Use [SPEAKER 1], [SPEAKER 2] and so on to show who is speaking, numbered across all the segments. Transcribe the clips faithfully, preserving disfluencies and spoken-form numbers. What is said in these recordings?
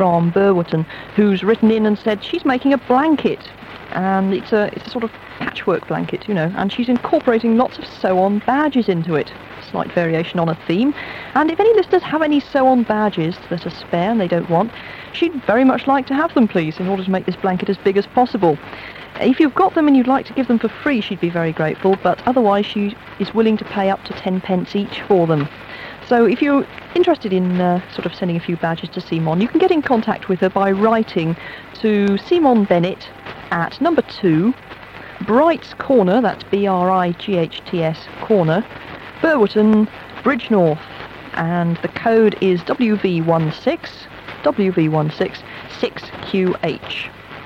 [SPEAKER 1] from Burwotton, who's written in and said she's making a blanket, and it's a, it's a sort of patchwork blanket, you know, and she's incorporating lots of sew-on badges into it. Slight variation on a theme. And if any listeners have any sew-on badges that are spare and they don't want, she'd very much like to have them, please, in order to make this blanket as big as possible. If you've got them and you'd like to give them for free, she'd be very grateful, but otherwise she is willing to pay up to ten pence each for them. So if you're interested in uh, sort of sending a few badges to Simon, you can get in contact with her by writing to Simon Bennett at number two, Bright's Corner, that's B R I G H T S Corner, Burwotton, Bridgnorth, and the code is W V one six, W V one six, six Q H.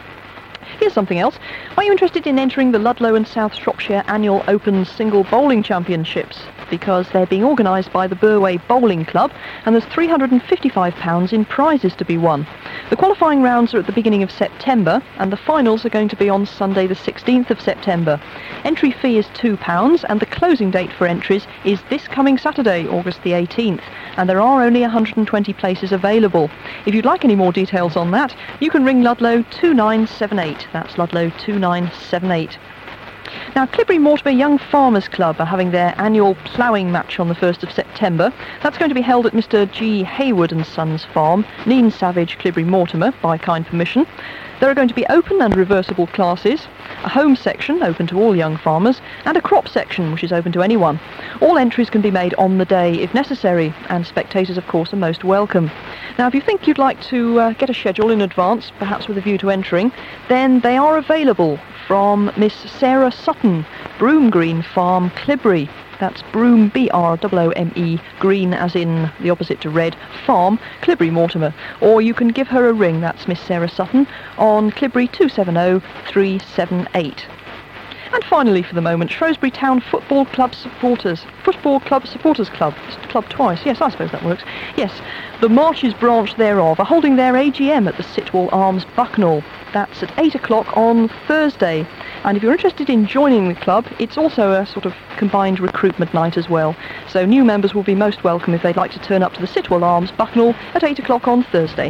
[SPEAKER 1] Here's something else. Are you interested in entering the Ludlow and South Shropshire Annual Open Single Bowling Championships? Because they're being organised by the Burway Bowling Club, and there's three hundred fifty-five pounds in prizes to be won. The qualifying rounds are at the beginning of September, and the finals are going to be on Sunday the sixteenth of September. Entry fee is two pounds, and the closing date for entries is this coming Saturday, August the eighteenth, and there are only one hundred twenty places available. If you'd like any more details on that, you can ring Ludlow two nine seven eight. That's Ludlow two nine seven eight. Now, Clibberry Mortimer Young Farmers Club are having their annual ploughing match on the first of September. That's going to be held at Mister G. Hayward and Sons Farm, Neen Savage, Clibberry Mortimer, by kind permission. There are going to be open and reversible classes, a home section open to all young farmers, and a crop section which is open to anyone. All entries can be made on the day if necessary, and spectators, of course, are most welcome. Now, if you think you'd like to uh, get a schedule in advance, perhaps with a view to entering, then they are available from Miss Sarah Sutton, Broom Green Farm, Clibberry. That's Broom, B R O O M E, Green as in the opposite to red, Farm, Clibberry Mortimer. Or you can give her a ring, that's Miss Sarah Sutton, on Clibberry two seven zero three seven eight. And finally, for the moment, Shrewsbury Town Football Club Supporters. Football Club Supporters Club. It's club twice. Yes, I suppose that works. Yes, the Marches branch thereof are holding their A G M at the Sitwell Arms, Bucknell. That's at eight o'clock on Thursday. And if you're interested in joining the club, it's also a sort of combined recruitment night as well. So new members will be most welcome if they'd like to turn up to the Sitwell Arms, Bucknell, at eight o'clock on Thursday.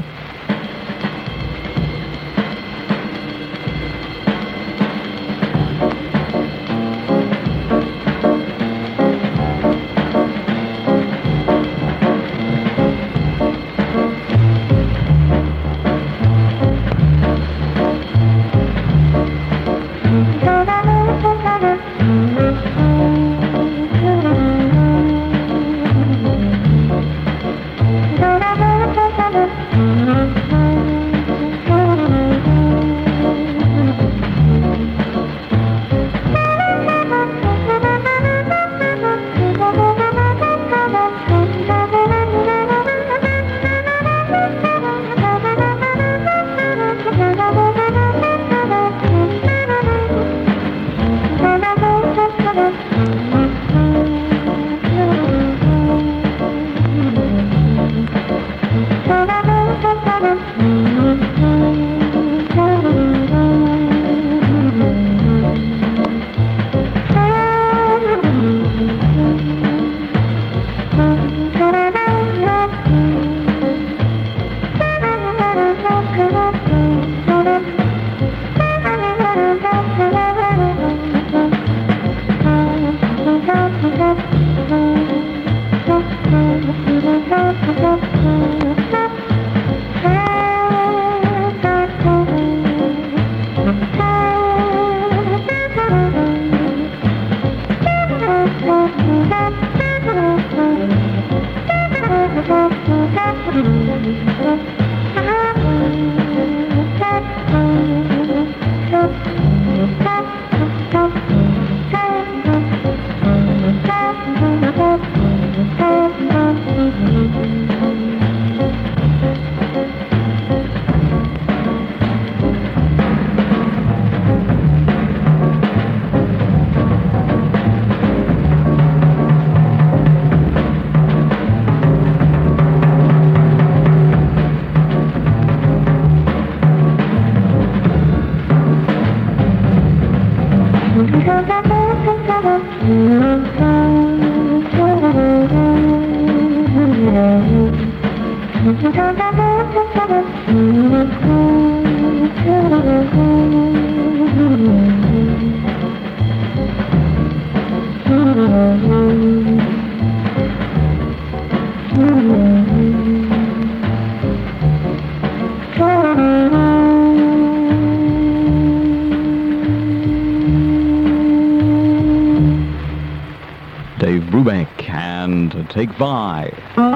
[SPEAKER 2] Thank you. Dave Brubeck and Take Five.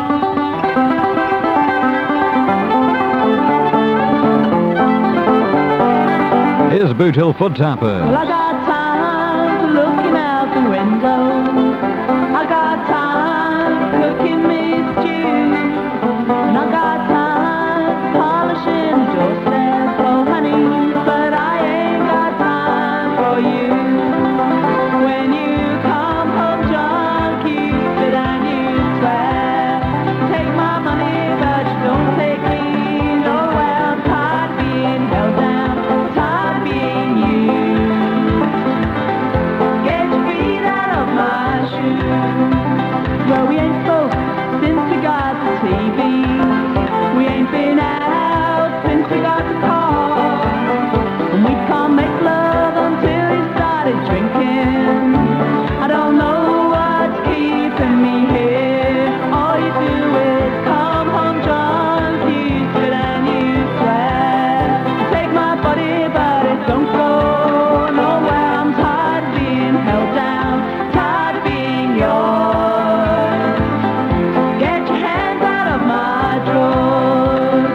[SPEAKER 2] Here's Boot Hill Foot Tapper.
[SPEAKER 3] Well, I got time looking out the window. I got time cooking me stew. And I got time polishing the doorstep, oh honey, but I ain't got time for you. When you come home drunk, you sit and you swear, take my money, but you don't take me nowhere. I'm tired of being held down, tired of being you. Get your feet out of my shoes. Well, we ain't spoke since we got the T V. We ain't been out since we got the car. And we can't make love until he started drinking. I don't know what's keeping me here. All you do is come home drunk, you sit and you swear, take my body but it don't go nowhere. I'm tired of being held down, tired of being yours. Get your hands out of my drawers.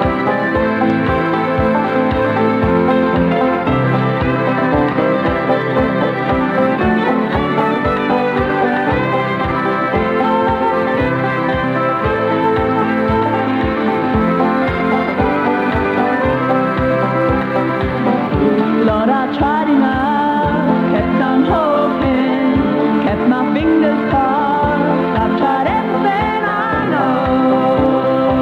[SPEAKER 3] Lord, I tried enough, kept on hoping, kept my fingers crossed. I've tried everything I know.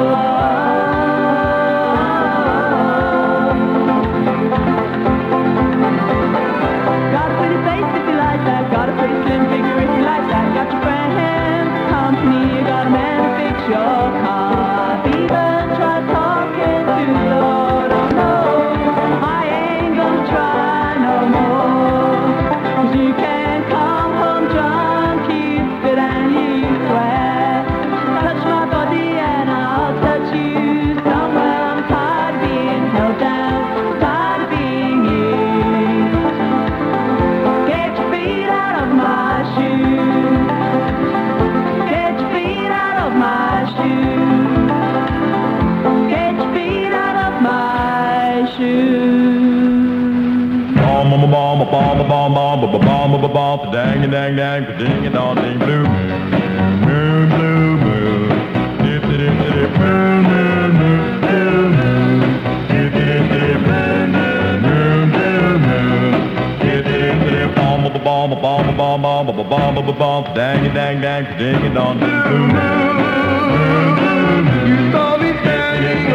[SPEAKER 3] Got a pretty face if you like that, got a pretty slim figure if you like that. Got your friends, company, you got a man to fix your car. Even try talking to the Lord, oh no, I ain't gonna try no more. 'Cause you can't come home drunk, you sit and you swear, touch my body and I'll touch you somewhere. I'm tired of being held down, tired of being you. Get your feet out of my shoes. Get your feet out of my shoes. Get your feet out of my shoes.
[SPEAKER 4] Bomb, bomb, bomb, bomb, bomb, bomb, bomb, bomb, bomb, bomb, dang, dang, dang, ding, and on, ding, blue moon, moon, blue moon, dip, dip, dip, dip, moon, moon, moon, blue moon, dip, dip, dip, moon, moon, moon, blue moon, dip, dip, dip, bomb, bomb, bomb, bomb, bomb, bomb, bomb, bomb, bomb, bomb, dang, dang, dang, ding, and on, ding, blue moon, moon, moon, moon. You saw me standing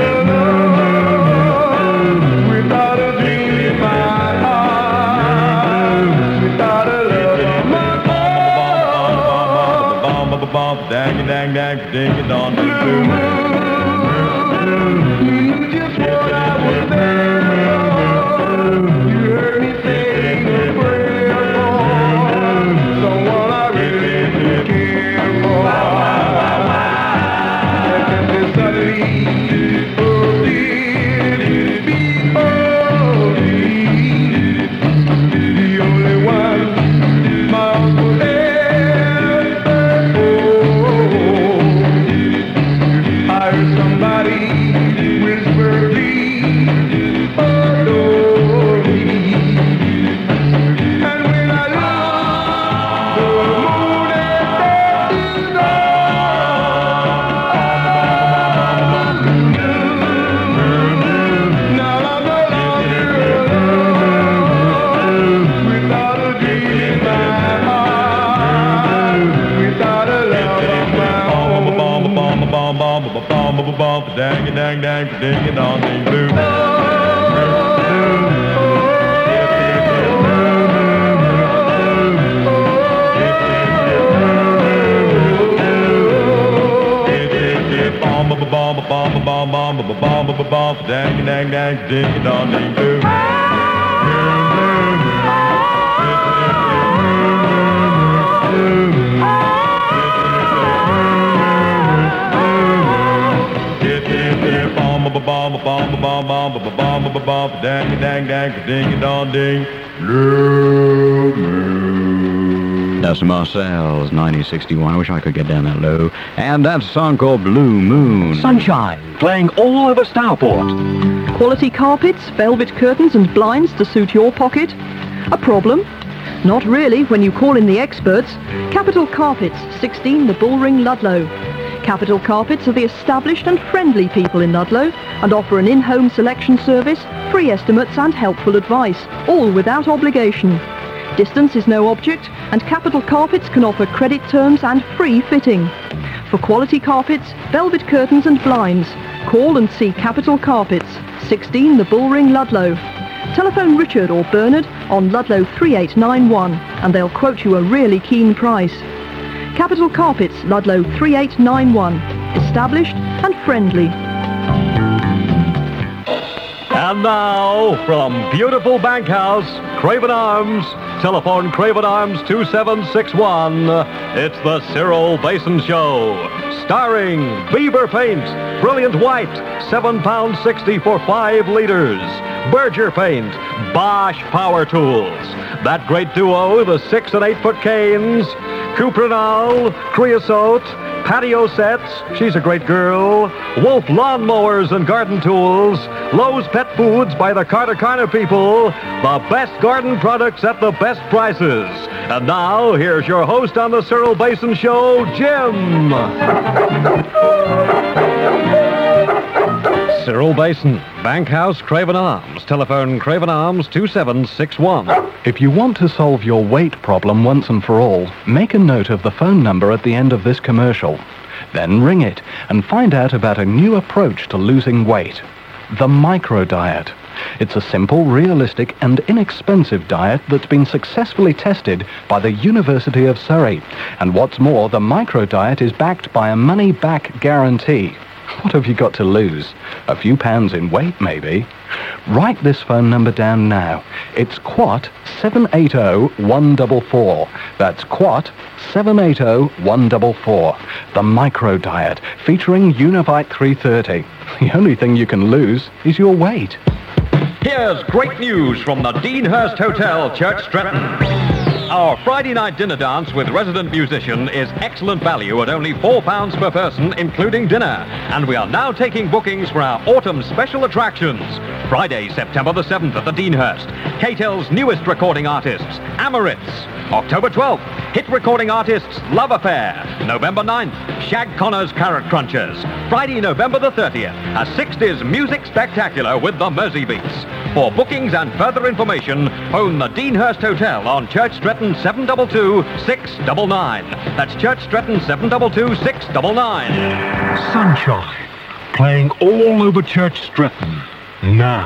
[SPEAKER 4] alone without a dream in my heart, without a love of my heart. Dang, dang, dang, ding, it on the blue moon. You just what I was there for. You heard me sing a prayer for someone I really care for. And then suddenly, oh dear, before me, the only one my uncle ever owned. I heard somebody whisper, please adore me. And when I looked, the moon had set to go. Now I'm no longer alone, without a dream in my heart, without a love of my own. Bomb, bomb, bomb, bomb, bomb, bomb, bomb, bomb, dang, dang, dang, ding, it on, ding, blue. Bomb, bomb, a bomb, a bomb, bomb, a bomb, a bomb, dang, dang, dang, ding, dong, ding, boom. Bomb, bomb, bomb, bomb, bomb, bomb, bomb, bomb, dang, dang, dang, ding, dong, ding, blue moon.
[SPEAKER 2] That's Marcel's nineteen sixty-one. I wish I could get down that low. And that song called Blue Moon.
[SPEAKER 5] Sunshine, playing all over Stourport.
[SPEAKER 1] Quality carpets, velvet curtains and blinds to suit your pocket? A problem? Not really when you call in the experts. Capital Carpets, sixteen The Bullring, Ludlow. Capital Carpets are the established and friendly people in Ludlow and offer an in-home selection service, free estimates and helpful advice, all without obligation. Distance is no object, and Capital Carpets can offer credit terms and free fitting. For quality carpets, velvet curtains and blinds, call and see Capital Carpets, sixteen The Bullring, Ludlow. Telephone Richard or Bernard on Ludlow three eight nine one and they'll quote you a really keen price. Capital Carpets, Ludlow three eight nine one. Established and friendly.
[SPEAKER 5] And now, from beautiful Bankhouse, Craven Arms, telephone Craven Arms two seven six one, it's the Cyril Basin Show. Starring Beaver Paint, Brilliant White, seven pounds sixty for five liters. Berger Paint, Bosch Power Tools. That great duo, the six and eight foot canes. Cuprinol, Creosote, patio sets, she's a great girl, Wolf lawnmowers and garden tools, Lowe's Pet Foods by the Carter Carter people, the best garden products at the best prices. And now, here's your host on the Cyril Basin Show, Jim. Cyril Basin, Bankhouse, Craven Arms, telephone Craven Arms two seven six one.
[SPEAKER 6] If you want to solve your weight problem once and for all, make a note of the phone number at the end of this commercial. Then ring it and find out about a new approach to losing weight. The micro diet. It's a simple, realistic and inexpensive diet that's been successfully tested by the University of Surrey. And what's more, the micro diet is backed by a money-back guarantee. What have you got to lose? A few pounds in weight, maybe. Write this phone number down now. It's Quat seven eight zero one four four. That's Quat seven eight zero one four four. The Micro Diet, featuring Univite three thirty. The only thing you can lose is your weight.
[SPEAKER 5] Here's great news from the Deanhurst Hotel, Church Stretton. Our Friday night dinner dance with resident musician is excellent value at only four pounds per person, including dinner. And we are now taking bookings for our autumn special attractions. Friday, September the seventh at the Deanhurst. K-Tel's newest recording artists, Amoritz. October twelfth, hit recording artists Love Affair. November ninth, Shag Connor's Carrot Crunchers. Friday, November the thirtieth, a sixties music spectacular with the Mersey Beats. For bookings and further information, phone the Deanhurst Hotel on Church Stretton seven two two, six nine nine. That's Church Stretton seven two two, six nine nine.
[SPEAKER 7] Sunshine, playing all over Church Stretton. Now.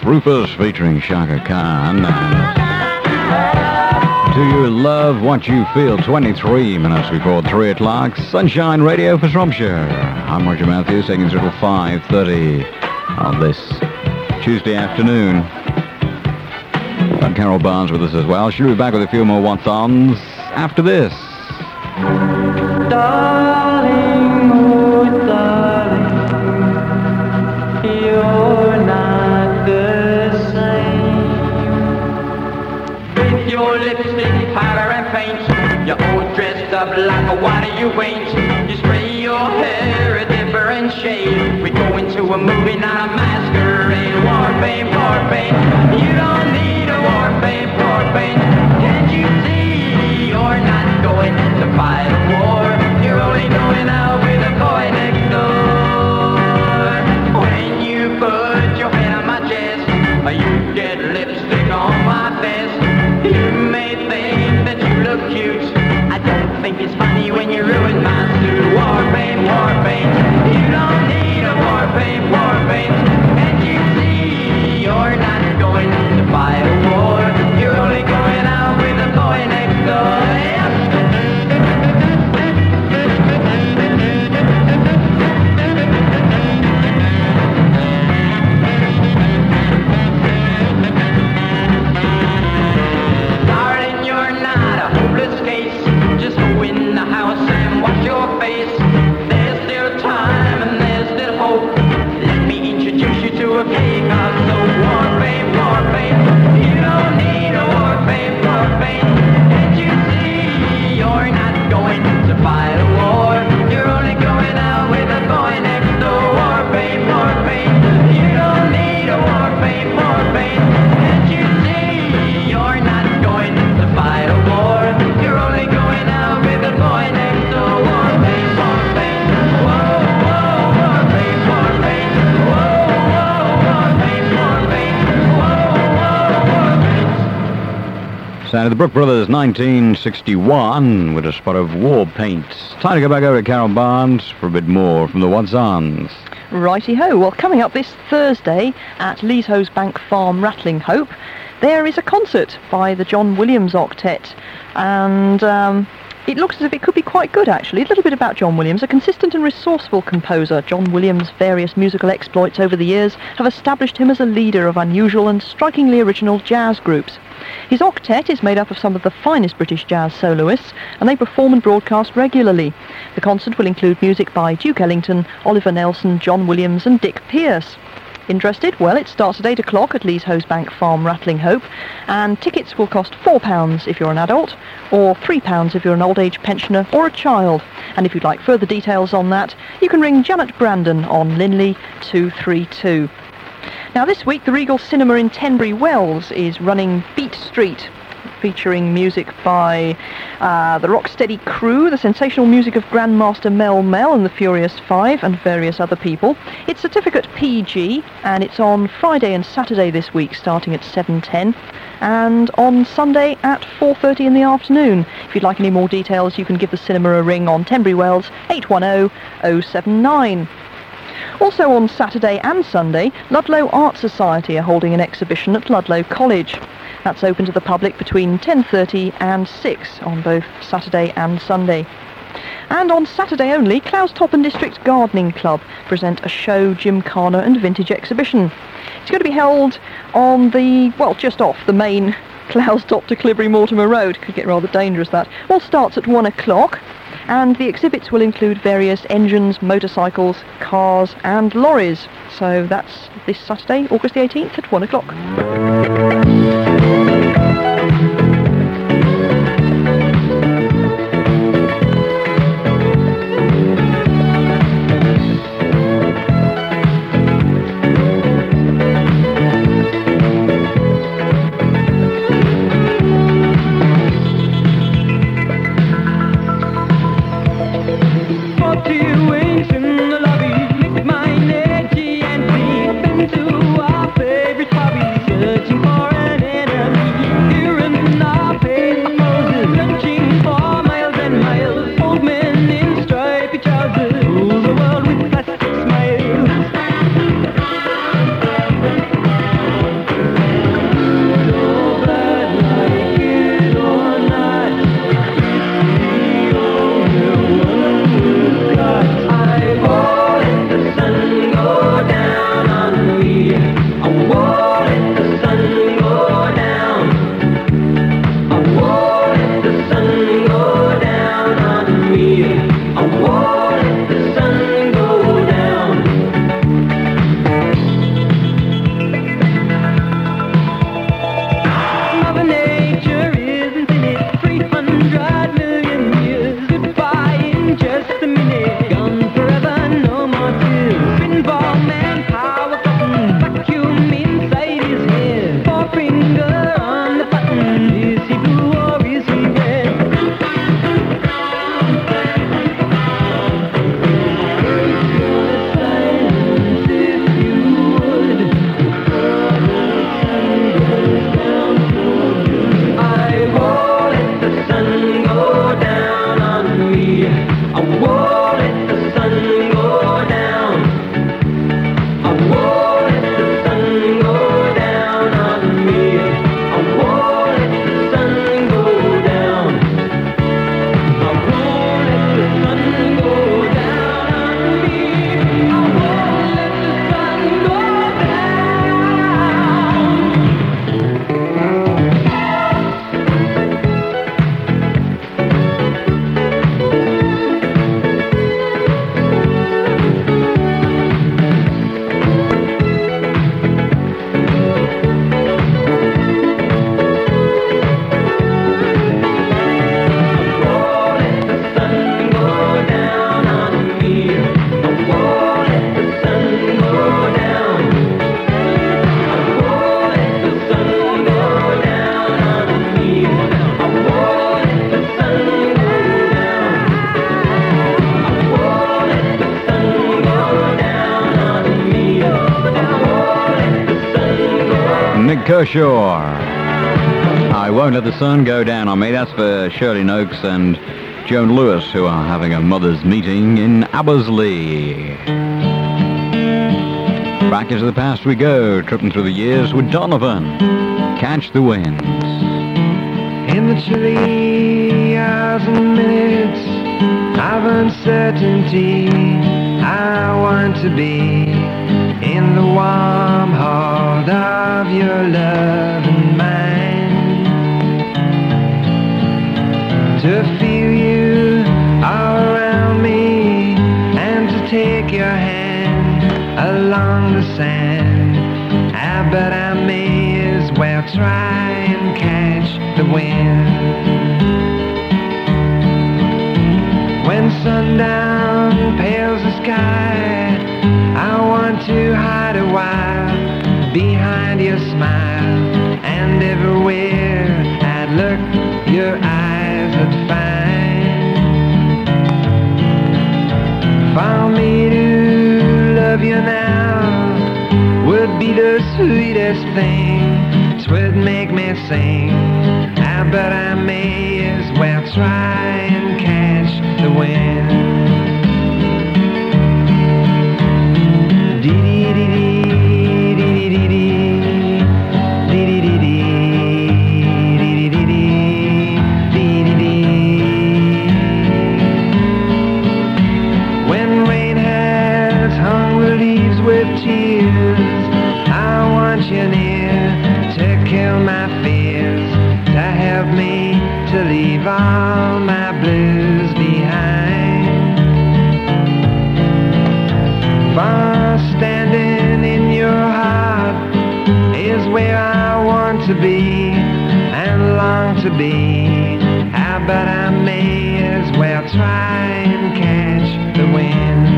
[SPEAKER 2] Rufus featuring Shaka Khan. And Do You Love What You Feel? twenty-three minutes before three o'clock. Sunshine Radio for Shropshire. I'm Roger Matthews, taking you through till five thirty on this Tuesday afternoon. Got Carol Barnes with us as well. She'll be back with a few more what's-ons after this.
[SPEAKER 3] Darling, oh darling, you're not the same. With your lipstick, powder and paint, you're all dressed up like a what you ain't. You spray your hair a different shade. We go into a movie, not a masquerade. War paint, war paint, you don't need a war paint, war paint. Can't you see you're not going to fight a war? You're only going out with a boy next door. When you put your hand on my chest, you get lipstick on my vest. You may think that you look cute. I don't think it's funny when you ruin my suit. War paint, war paint, you don't need a war paint, war paint. And you see you're not going to fight a war. You're only going out with a boy next door. Just go in the house and wash your face. There's still time and there's still hope. Let me introduce you to a cake of soap. War paint, war paint, you don't need a war paint, war paint. Can't you see you're not going to fight a war? You're only going out with a boy next door. War paint, war paint, you don't need a war paint, war paint. Can't you see you're not going to fight a war? You're only going out with a boy next door. War paint, war paint, whoa, whoa, war paint, war paint, whoa, whoa, war paint, war paint, whoa, whoa, war paint.
[SPEAKER 2] Sound of the Brook Brothers, nineteen sixty-one, with a spot of war paint. Time to go back over to Carol Barnes for a bit more from the What's-Ons.
[SPEAKER 1] Righty-ho. Well, coming up this Thursday at Leeshose Bank Farm, Rattling Hope, there is a concert by the John Williams Octet. And um, it looks as if it could be quite good, actually. A little bit about John Williams. A consistent and resourceful composer, John Williams' various musical exploits over the years have established him as a leader of unusual and strikingly original jazz groups. His octet is made up of some of the finest British jazz soloists, and they perform and broadcast regularly. The concert will include music by Duke Ellington, Oliver Nelson, John Williams and Dick Pearce. Interested? Well, it starts at eight o'clock at Leeshose Bank Farm, Rattling Hope, and tickets will cost four pounds if you're an adult, or three pounds if you're an old age pensioner or a child. And if you'd like further details on that, you can ring Janet Brandon on Linley two three two. Now this week, the Regal Cinema in Tenbury Wells is running Beat Street, featuring music by uh, the Rocksteady Crew, the sensational music of Grandmaster Mel Mel and the Furious Five, and various other people. It's certificate P G, and it's on Friday and Saturday this week, starting at seven ten, and on Sunday at four thirty in the afternoon. If you'd like any more details, you can give the cinema a ring on Tenbury Wells, eight one zero, zero seven nine. Also on Saturday and Sunday, Ludlow Art Society are holding an exhibition at Ludlow College. That's open to the public between ten thirty and six on both Saturday and Sunday. And on Saturday only, Cloustoppen District Gardening Club present a show, gymkhana and vintage exhibition. It's going to be held on the, well, just off the main Cloustop to Clibberry Mortimer Road. Could get rather dangerous, that. All starts at one o'clock. And the exhibits will include various engines, motorcycles, cars and lorries. So that's this Saturday, August the eighteenth at one o'clock.
[SPEAKER 3] Searching for an
[SPEAKER 2] Kershaw. I Won't Let the Sun Go Down on Me. That's for Shirley Noakes and Joan Lewis, who are having a mothers' meeting in Abersley. Back into the past we go, tripping through the years with Donovan. Catch the Winds.
[SPEAKER 8] In the chilly hours and minutes of uncertainty, I want to be in the warm heart of your love and mine, to feel you all around me and to take your hand along the sand. I bet I may as well try and catch the wind. When sundown pales the sky, I want to hide a while behind your smile, and everywhere I'd look, your eyes would find. For me to love you now would be the sweetest thing, 'twould make me sing. I bet I may as well try and catch the wind. When rain has hung the leaves with tears, I want you near to kill my fears, to help me to leave all my blues behind. For standing in your heart is where I want to be and long to be. I bet I may as well try and catch the wind.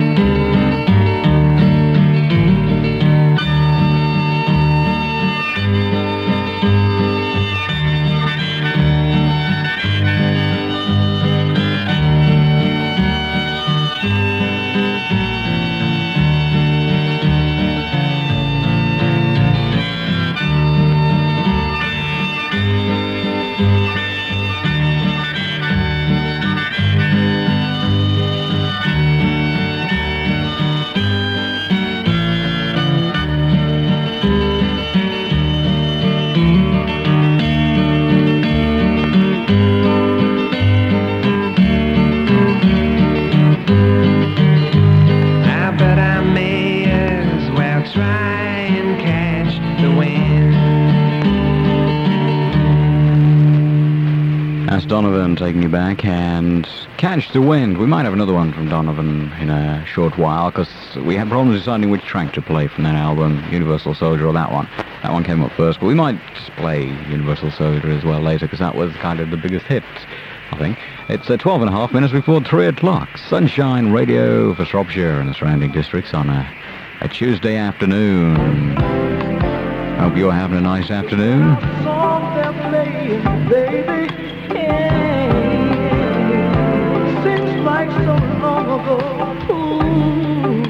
[SPEAKER 2] Donovan taking you back, and Catch the Wind. We might have another one from Donovan in a short while, because we had problems deciding which track to play from that album, Universal Soldier or that one. That one came up first, but we might just play Universal Soldier as well later, because that was kind of the biggest hit, I think. It's uh, twelve and a half minutes before three o'clock. Sunshine Radio for Shropshire and the surrounding districts on a, a Tuesday afternoon. Hope you're having a nice afternoon.
[SPEAKER 3] Songs they're playing, baby. Seems like so long ago. Ooh.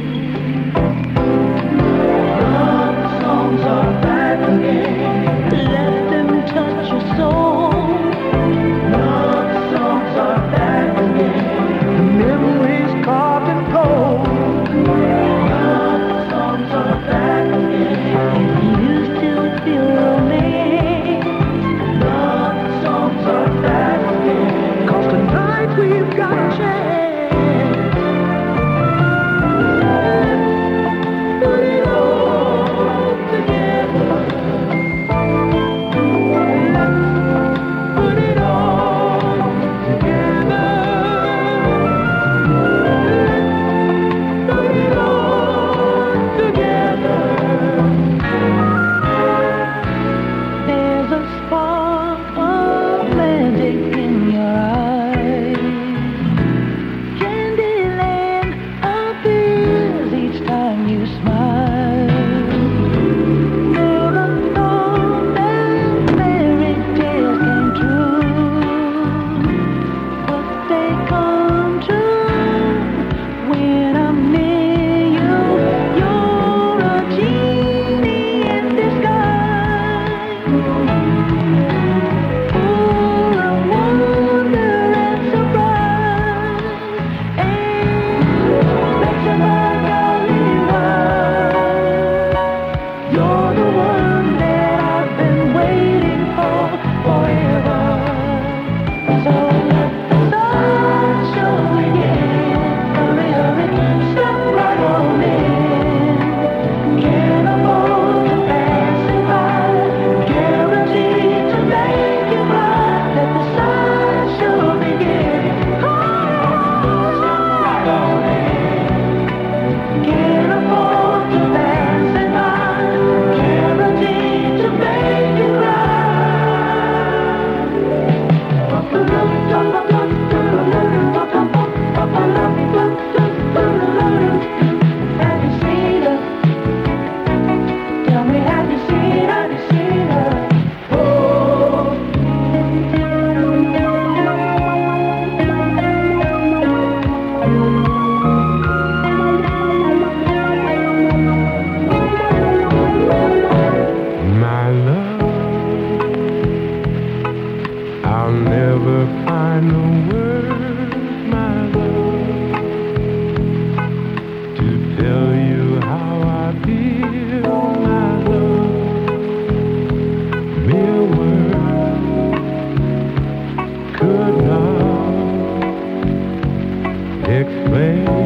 [SPEAKER 3] Love songs are back again. Let them touch your soul. Love songs are back again. The memories carved in gold. Love songs are back again. If you still feel romance, love songs are back.
[SPEAKER 7] never find the words, my love, to tell you how I feel, my love. Mere words could not explain.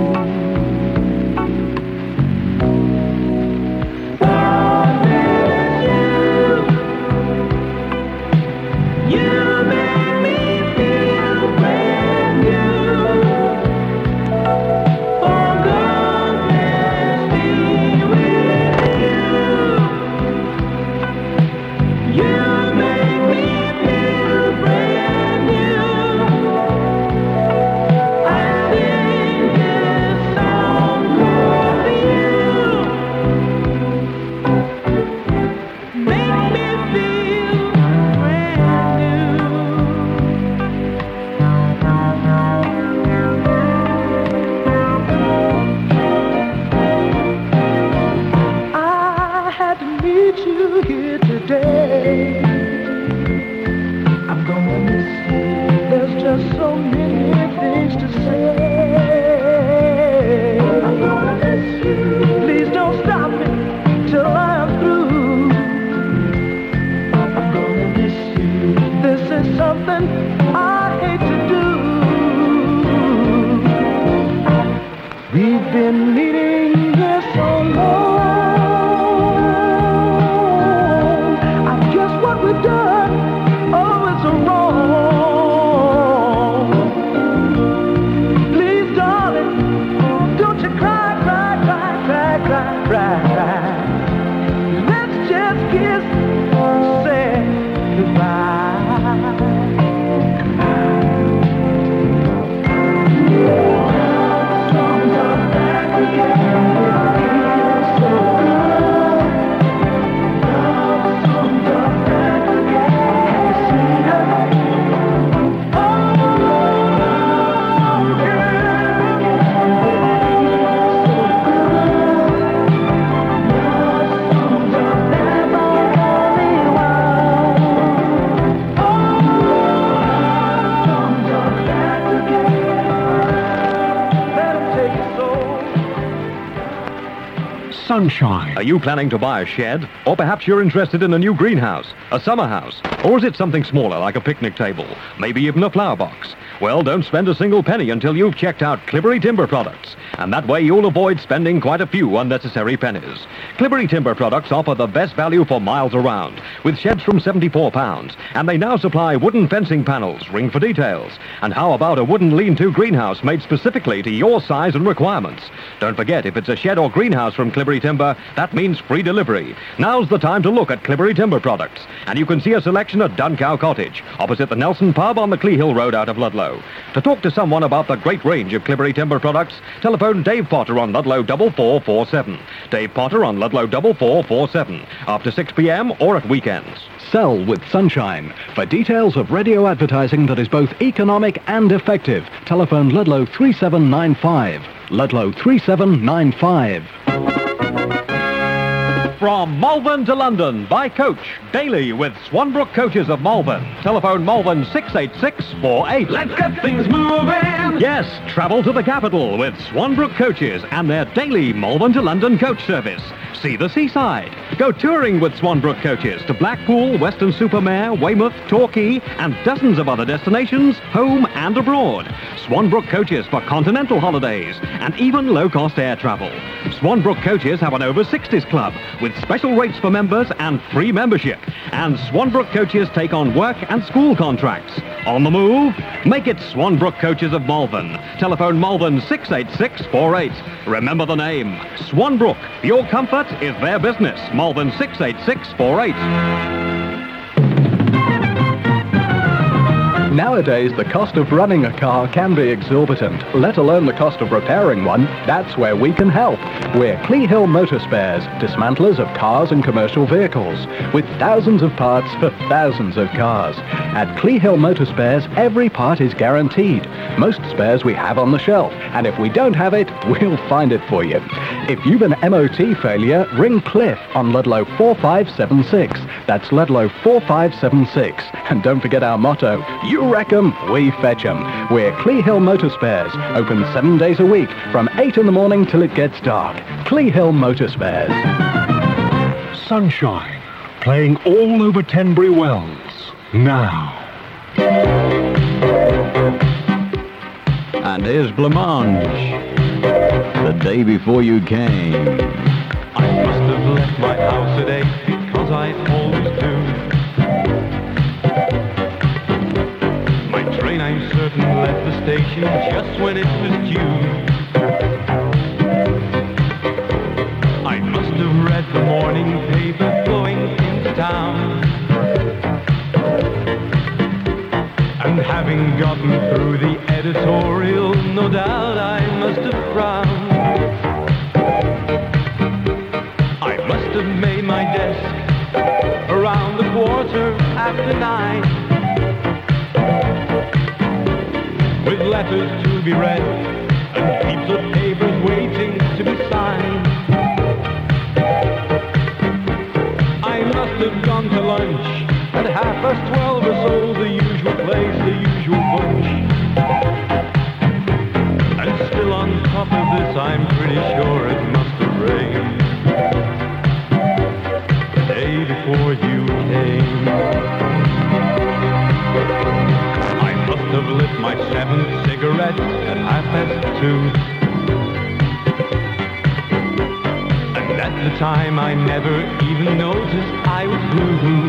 [SPEAKER 7] We've been needing this so long. I guess what we've done, oh, it's a wrong. Please, darling, don't you cry, cry, cry, cry, cry, cry, cry. Let's just kiss, say goodbye. Sunshine.
[SPEAKER 5] Are you planning to buy a shed? Or perhaps you're interested in a new greenhouse, a summer house? Or is it something smaller like a picnic table? Maybe even a flower box? Well, don't spend a single penny until you've checked out Clibbery Timber Products. And that way you'll avoid spending quite a few unnecessary pennies. Clibbery Timber Products offer the best value for miles around, with sheds from seventy-four pounds. And they now supply wooden fencing panels, ring for details. And how about a wooden lean-to greenhouse made specifically to your size and requirements? Don't forget, if it's a shed or greenhouse from Clibbery Timber, that means free delivery. Now's the time to look at Clibbery Timber Products. And you can see a selection at Duncow Cottage, opposite the Nelson Pub on the Clee Hill Road out of Ludlow. To talk to someone about the great range of Clibbery Timber Products, telephone Dave Potter on Ludlow double four four seven. Dave Potter on Ludlow double four four seven, after six p.m. or at weekends.
[SPEAKER 6] Sell with Sunshine. For details of radio advertising that is both economic and effective, telephone Ludlow three seven nine five. Ludlow three seven nine five.
[SPEAKER 5] From Malvern to London by coach, daily with Swanbrook Coaches of Malvern. Telephone Malvern six eight six four eight.
[SPEAKER 7] Let's get things moving.
[SPEAKER 5] Yes, travel to the capital with Swanbrook Coaches and their daily Malvern to London coach service. See the seaside. Go touring with Swanbrook Coaches to Blackpool, Weston-super-Mare, Weymouth, Torquay, and dozens of other destinations, home and abroad. Swanbrook Coaches for continental holidays and even low-cost air travel. Swanbrook Coaches have an over sixties club with special rates for members and free membership. And Swanbrook Coaches take on work and school contracts. On the move? Make it Swanbrook Coaches of Malvern. Telephone Malvern six eight six four eight. Remember the name. Swanbrook. Your comfort is their business. Malvern six eight six four eight.
[SPEAKER 6] Nowadays, the cost of running a car can be exorbitant, let alone the cost of repairing one. That's where we can help. We're Clee Hill Motor Spares, dismantlers of cars and commercial vehicles, with thousands of parts for thousands of cars. At Clee Hill Motor Spares, every part is guaranteed. Most spares we have on the shelf, and if we don't have it, we'll find it for you. If you've an M O T failure, ring Cliff on Ludlow four five seven six. That's Ludlow four five seven six. And don't forget our motto, you wreck 'em, we fetch 'em. We're Clee Hill Motor Spares, open seven days a week, from eight in the morning till it gets dark. Clee Hill Motor Spares.
[SPEAKER 9] Sunshine, playing all over Tenbury Wells. Now.
[SPEAKER 2] And here's Blancmange, The Day Before You Came.
[SPEAKER 10] I must have left my house at eight because I always do. My train, I'm certain, left the station just when it was due. I must have read the morning paper going into town. And having gotten through the editorial, no doubt I must have frowned. I must have made my desk around the quarter after nine, with letters to be read and heaps of papers waiting to be signed. I must have gone to lunch at half past twelve or so, the usual place, the usual bunch. And still on top of this, I'm pretty sure it must have rained the day before you came. I must have lit my seventh cigarette at half past two. And at the time, I never even noticed I was blue.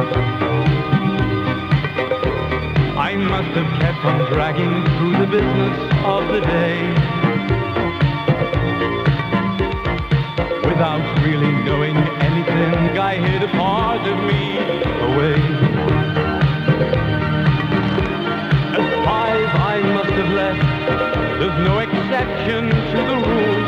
[SPEAKER 10] I must have kept on dragging through the business of the day, without really knowing anything. I hid a part of me away. At five I must have left, there's no exception to the rule.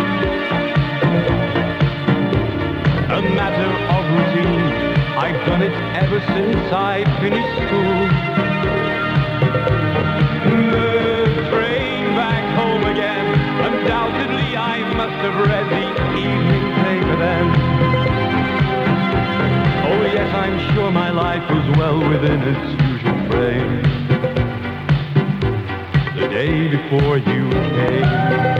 [SPEAKER 10] A matter of routine, I've done it ever since I finished school. The train back home again, undoubtedly I must have read the evening paper then. Oh yes, I'm sure my life was well within its usual frame the day before you came.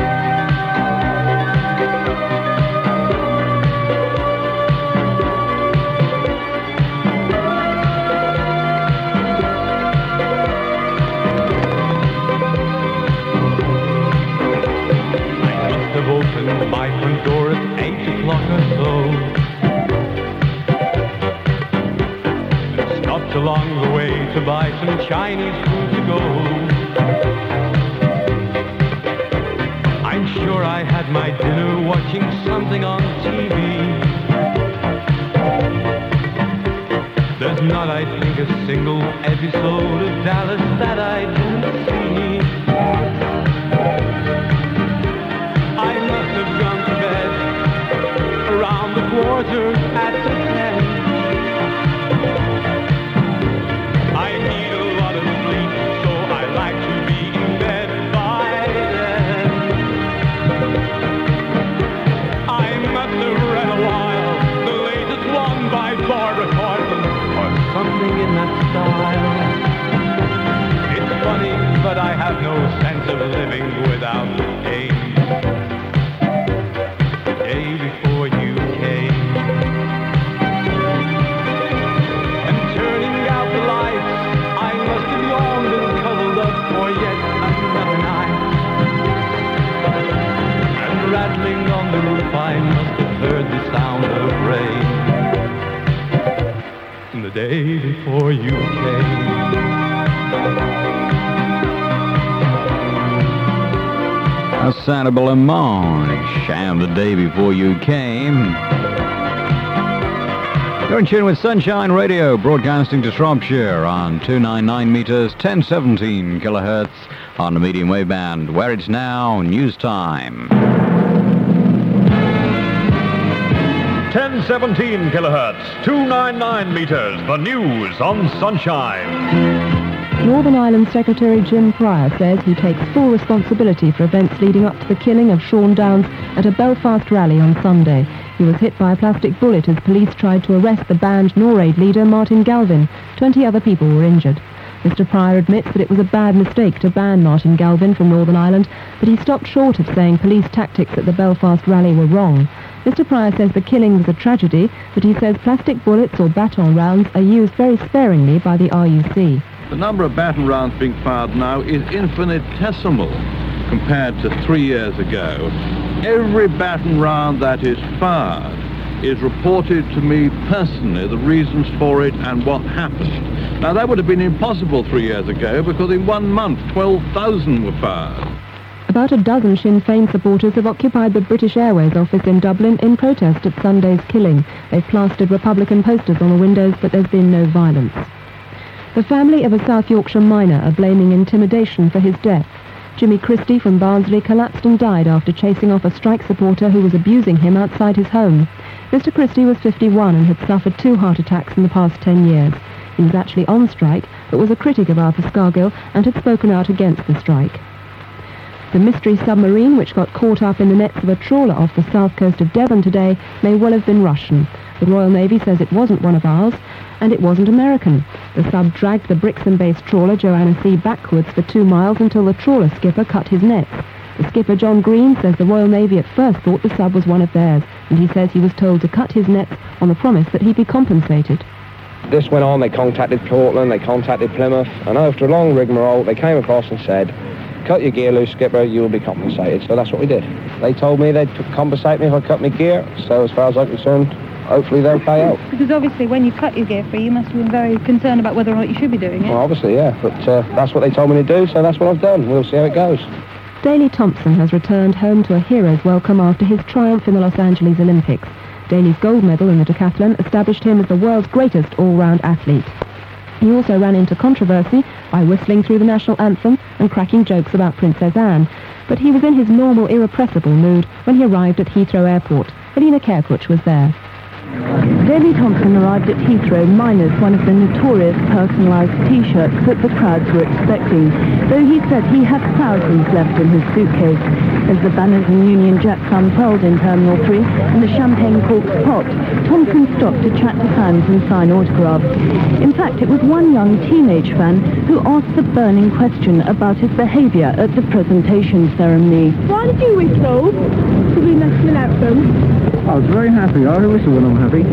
[SPEAKER 10] Opened my front door at eight o'clock or so, and stopped along the way to buy some Chinese food to go. I'm sure I had my dinner watching something on T V. There's not, I think, a single episode of Dallas that I didn't see. Around the quarter after ten. I need a lot of sleep, so I like to be in bed by then. I must have read a while, the latest one by Barbara Carson, or something in that style. It's funny, but I have no sense of living without pain. Day before you came, and turning out the lights, I must have yawned and cuddled up for yet another night. And rattling on the roof, I must have heard the sound of rain the day before you came.
[SPEAKER 2] A Santa Blancmange, and The Day Before You Came. You're in tune with Sunshine Radio, broadcasting to Shropshire on two ninety-nine metres, ten seventeen kilohertz on the medium wave band, where it's now news time.
[SPEAKER 5] ten seventeen kilohertz, two ninety-nine meters, the news on Sunshine.
[SPEAKER 11] Northern Ireland Secretary Jim Pryor says he takes full responsibility for events leading up to the killing of Sean Downs at a Belfast rally on Sunday. He was hit by a plastic bullet as police tried to arrest the banned Norad leader Martin Galvin. Twenty other people were injured. Mister Pryor admits that it was a bad mistake to ban Martin Galvin from Northern Ireland, but he stopped short of saying police tactics at the Belfast rally were wrong. Mister Pryor says the killing was a tragedy, but he says plastic bullets or baton rounds are used very sparingly by the R U C.
[SPEAKER 12] The number of baton rounds being fired now is infinitesimal compared to three years ago. Every baton round that is fired is reported to me personally, the reasons for it and what happened. Now, that would have been impossible three years ago because in one month, twelve thousand were fired.
[SPEAKER 11] About a dozen Sinn Féin supporters have occupied the British Airways office in Dublin in protest at Sunday's killing. They've plastered Republican posters on the windows, but there's been no violence. The family of a South Yorkshire miner are blaming intimidation for his death. Jimmy Christie from Barnsley collapsed and died after chasing off a strike supporter who was abusing him outside his home. Mister Christie was fifty-one and had suffered two heart attacks in the past ten years. He was actually on strike, but was a critic of Arthur Scargill and had spoken out against the strike. The mystery submarine, which got caught up in the nets of a trawler off the south coast of Devon today, may well have been Russian. The Royal Navy says it wasn't one of ours, and it wasn't American. The sub dragged the Brixton-based trawler Joanna C. backwards for two miles until the trawler skipper cut his nets. The skipper, John Green, says the Royal Navy at first thought the sub was one of theirs, and he says he was told to cut his nets on the promise that he'd be compensated.
[SPEAKER 13] This went on, they contacted Portland, they contacted Plymouth, and after a long rigmarole, they came across and said, cut your gear loose, skipper, you'll be compensated. So that's what we did. They told me they'd compensate me if I cut my gear, so as far as I'm concerned, hopefully they'll pay out.
[SPEAKER 14] Because obviously when you cut your gear free, you must have been very concerned about whether or not you should be doing it.
[SPEAKER 13] Well, obviously, yeah, but uh, that's what they told me to do, so that's what I've done. We'll see how it goes.
[SPEAKER 11] Daley Thompson has returned home to a hero's welcome after his triumph in the Los Angeles Olympics. Daley's gold medal in the decathlon established him as the world's greatest all-round athlete. He also ran into controversy by whistling through the national anthem and cracking jokes about Princess Anne. But he was in his normal, irrepressible mood when he arrived at Heathrow Airport. Helena Kerkuch was there.
[SPEAKER 15] Daley Thompson arrived at Heathrow minus one of the notorious personalised T-shirts that the crowds were expecting, though he said he had thousands left in his suitcase. As the banners and Union Jacks unfurled in Terminal three and the champagne corks popped, Thompson stopped to chat to fans and sign autographs. In fact, it was one young teenage fan who asked the burning question about his behaviour at the presentation ceremony.
[SPEAKER 14] Why did you whistle? To be left without them.
[SPEAKER 16] I was very happy. I always whistle when I'm happy.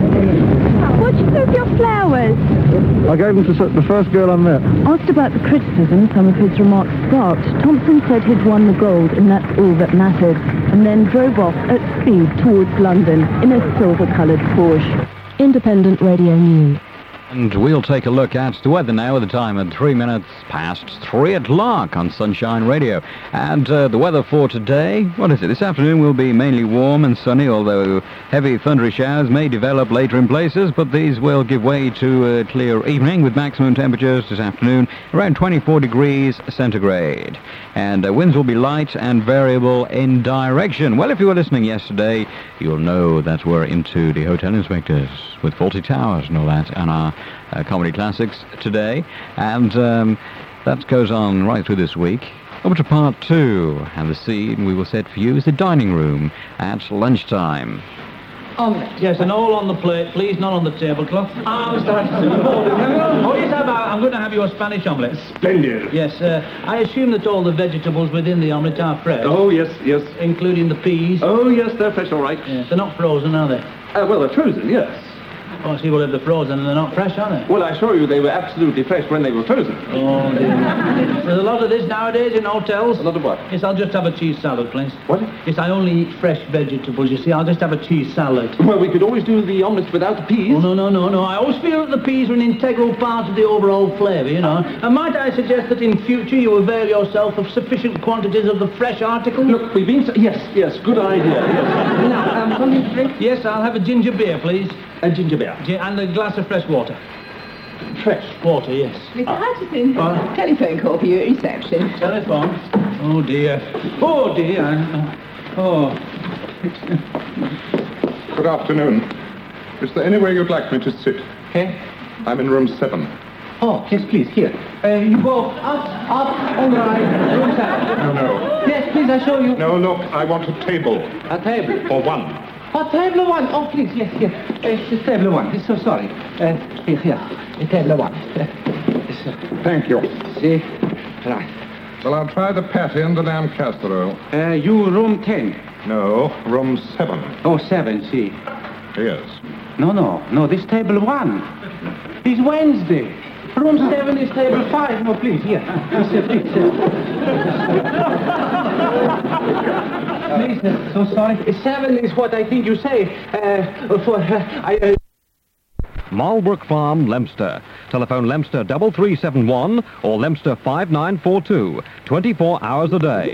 [SPEAKER 14] What did you do with your flowers?
[SPEAKER 16] I gave them to the first girl I met.
[SPEAKER 15] Asked about the criticism some of his remarks sparked, Thompson said he'd won the gold and that's all that mattered, and then drove off at speed towards London in a silver-coloured Porsche.
[SPEAKER 11] Independent Radio News.
[SPEAKER 2] And we'll take a look at the weather now at the time at three minutes past three o'clock on Sunshine Radio. And uh, the weather for today, what is it? This afternoon will be mainly warm and sunny, although heavy thundery showers may develop later in places, but these will give way to a clear evening with maximum temperatures this afternoon around twenty-four degrees centigrade. And uh, winds will be light and variable in direction. Well, if you were listening yesterday, you'll know that we're into the hotel inspectors with Fawlty Towers and all that, and our uh, comedy classics today. And um, that goes on right through this week. Over to part two, and the scene we will set for you is the dining room at lunchtime.
[SPEAKER 17] Omelette. Yes, and all on the plate, please, not on the tablecloth. Ah, Mister Hutchinson. Oh, yes, I'm, I'm going to have you a Spanish omelette.
[SPEAKER 18] Splendid.
[SPEAKER 17] Yes, uh, I assume that all the vegetables within the omelette are fresh.
[SPEAKER 18] Oh, yes, yes.
[SPEAKER 17] Including the peas.
[SPEAKER 18] Oh, yes, they're fresh, all right.
[SPEAKER 17] Yes, they're not frozen, are they?
[SPEAKER 18] Uh, well, they're frozen, yes.
[SPEAKER 17] Oh, see, well, if they're frozen and they're not fresh, are they?
[SPEAKER 18] Well, I assure you they were absolutely fresh when they were frozen.
[SPEAKER 17] Oh, dear. There's a lot of this nowadays in hotels.
[SPEAKER 18] A lot of what?
[SPEAKER 17] Yes, I'll just have a cheese salad, please.
[SPEAKER 18] What?
[SPEAKER 17] Yes, I only eat fresh vegetables, you see. I'll just have a cheese salad.
[SPEAKER 18] Well, we could always do the omelette without the peas.
[SPEAKER 17] Oh, no, no, no, no. I always feel that the peas are an integral part of the overall flavour, you know. And might I suggest that in future you avail yourself of sufficient quantities of the fresh articles?
[SPEAKER 18] Look, we've been... So- yes, yes, good idea. Yes.
[SPEAKER 17] Now, um, something to drink? Yes, I'll have a ginger beer, please. A ginger beer. And a glass of fresh water. Fresh water, yes.
[SPEAKER 19] Mister Hutchison,
[SPEAKER 17] Uh,
[SPEAKER 19] telephone call for you at reception.
[SPEAKER 17] Telephone. Oh, dear. Oh, dear. Oh.
[SPEAKER 20] Good afternoon. Is there anywhere you'd like me to sit?
[SPEAKER 17] Okay.
[SPEAKER 20] I'm in room seven.
[SPEAKER 17] Oh, yes, please, here. Uh, you go up, up, all right. Room seven.
[SPEAKER 20] No, no.
[SPEAKER 17] Yes, please, I show you.
[SPEAKER 20] No, look, I want a table.
[SPEAKER 17] A table?
[SPEAKER 20] For one.
[SPEAKER 17] Oh, table one. Oh, please, yes, yes. Uh, it's table one. So sorry. Uh, here, here. Uh, table one. Uh, yes, sir.
[SPEAKER 20] Thank you.
[SPEAKER 17] See? Right.
[SPEAKER 20] Well, I'll try the patty and the lamb casserole.
[SPEAKER 17] Uh, you room ten?
[SPEAKER 20] No, room seven.
[SPEAKER 17] Oh, seven, see.
[SPEAKER 20] Yes.
[SPEAKER 17] No, no, no, this table one. It's Wednesday. Room seven is table five. No, please, here. Yes, sir, please, sir. Please, sir, so sorry. Seven is what I think you say. Uh, for, uh, I... Uh...
[SPEAKER 5] Marlbrook Farm, Leominster. Telephone Leominster double three seven one or Leominster five nine four two. twenty-four hours a day.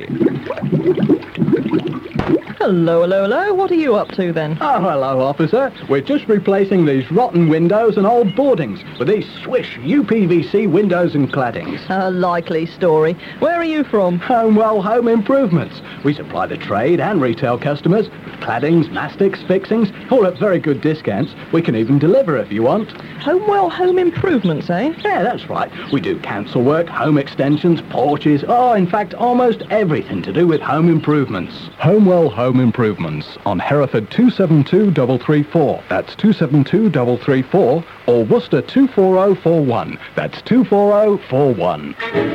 [SPEAKER 1] Hello, hello, hello. What are you up to then?
[SPEAKER 6] Oh, hello, officer. We're just replacing these rotten windows and old boardings with these Swish U P V C windows and claddings.
[SPEAKER 1] A likely story. Where are you from?
[SPEAKER 6] Homewell Home Improvements. We supply the trade and retail customers with claddings, mastics, fixings, all at very good discounts. We can even deliver if you want.
[SPEAKER 1] Homewell Home Improvements, eh?
[SPEAKER 6] Yeah, that's right. We do council work, home extensions, porches, oh, in fact, almost everything to do with home improvements. Homewell Home Improvements on Hereford two seven two three three four. That's two seven two three three four. Or Worcester two four zero four one. That's two four zero four one.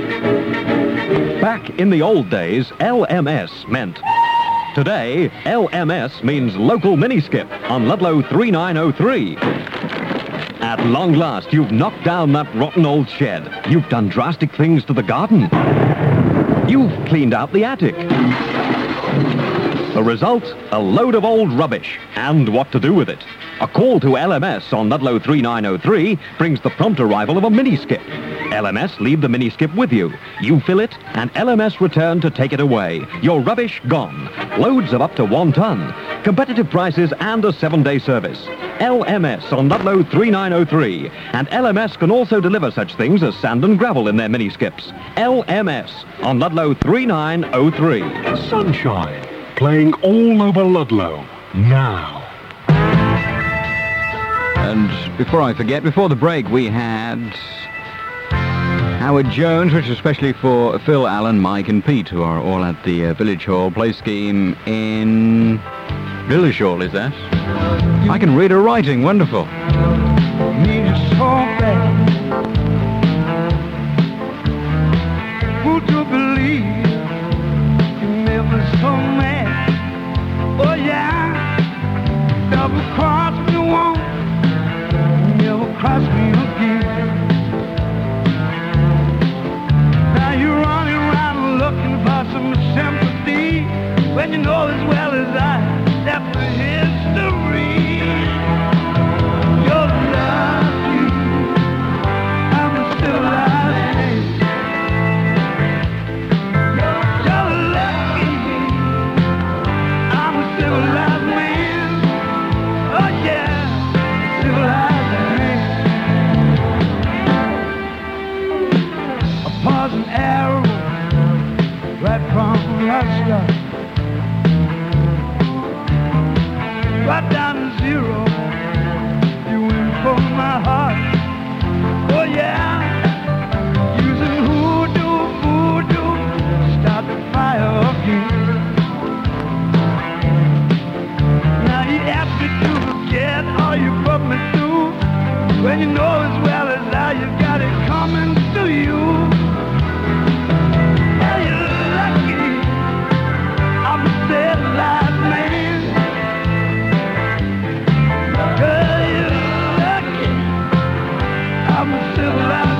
[SPEAKER 5] Back in the old days, L M S meant. Today, L M S means local miniskip on Ludlow three nine oh three. At long last, you've knocked down that rotten old shed. You've done drastic things to the garden. You've cleaned out the attic. The result? A load of old rubbish. And what to do with it? A call to L M S on Ludlow three nine oh three brings the prompt arrival of a miniskip. L M S leave the miniskip with you. You fill it, and L M S return to take it away. Your rubbish gone. Loads of up to one ton. Competitive prices and a seven-day service. L M S on Ludlow three nine oh three. And L M S can also deliver such things as sand and gravel in their miniskips. L M S on Ludlow three nine oh three.
[SPEAKER 9] Sunshine, playing all over Ludlow, now.
[SPEAKER 2] And before I forget, before the break, we had Howard Jones, which is especially for Phil, Alan, Mike and Pete, who are all at the uh, Village Hall play scheme in Village Hall, is that? I can read her writing, wonderful.
[SPEAKER 7] Need you so bad. Would you believe you never so mad? Oh yeah, double cross me once, never cross me again. Now you're running around looking for some sympathy, when you know as well as I that's the history. You're lucky I'm a civilized man. You're lucky I'm a civilized man. Oh yeah, civilized man. A poison arrow right from Russia, right down to zero, you went for my heart. Oh yeah, using hoodoo, voodoo, start the fire again. Now you ask me to forget all you put me through, when you know as well as I you got it coming to you. Well, you're lucky I'm a civilized man. I'm a civilized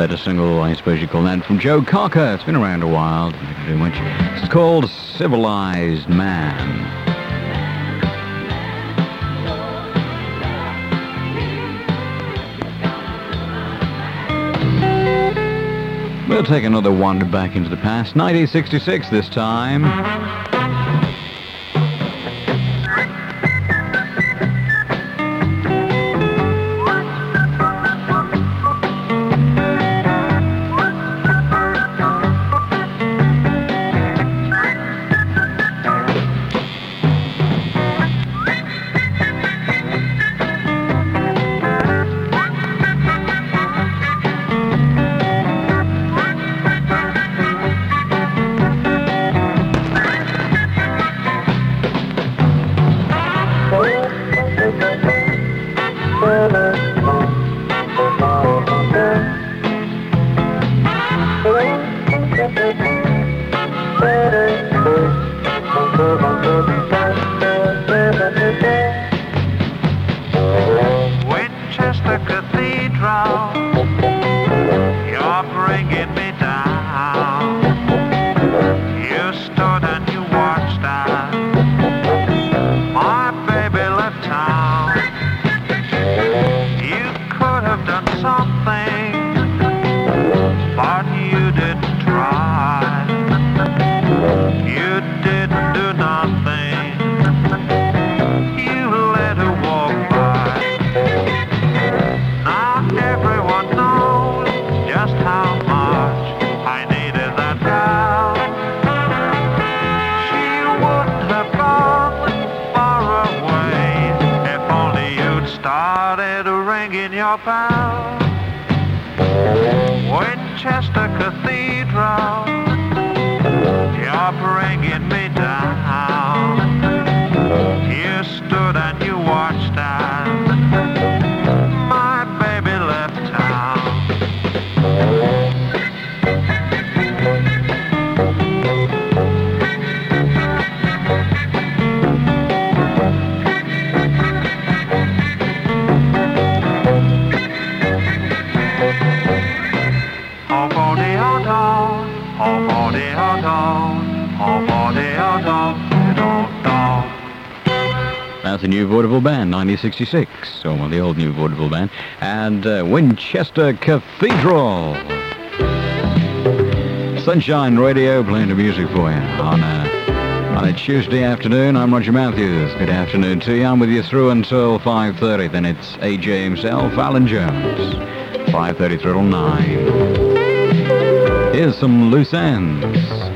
[SPEAKER 2] latest single, I suppose you call that, from Joe Cocker. It's been around a while, doesn't do much. It's called Civilized Man. We'll take another wander back into the past. nineteen sixty-six this time.
[SPEAKER 21] Winchester Cathedral, you're bringing me down. You stood and you watched as my baby left town. You could have done something, but you didn't try. You didn't do nothing. You let her walk by. Now everyone knows just how much I needed that girl. She wouldn't have gone far away if only you'd started ringing your bell. Winchester Cathedral, you're bringing me down. You stood and you watched as my baby left town. Oh, body, oh, down. Oh, body, oh, down. Oh, body, oh, down.
[SPEAKER 2] That's a New Vaudeville Band, nineteen sixty-six. So, well, the old New Vaudeville Band. And uh, Winchester Cathedral. Sunshine Radio playing the music for you on a, on a Tuesday afternoon. I'm Roger Matthews. Good afternoon to you. I'm with you through until five thirty. Then it's A J himself, Alan Jones. five thirty through nine. Here's some loose ends.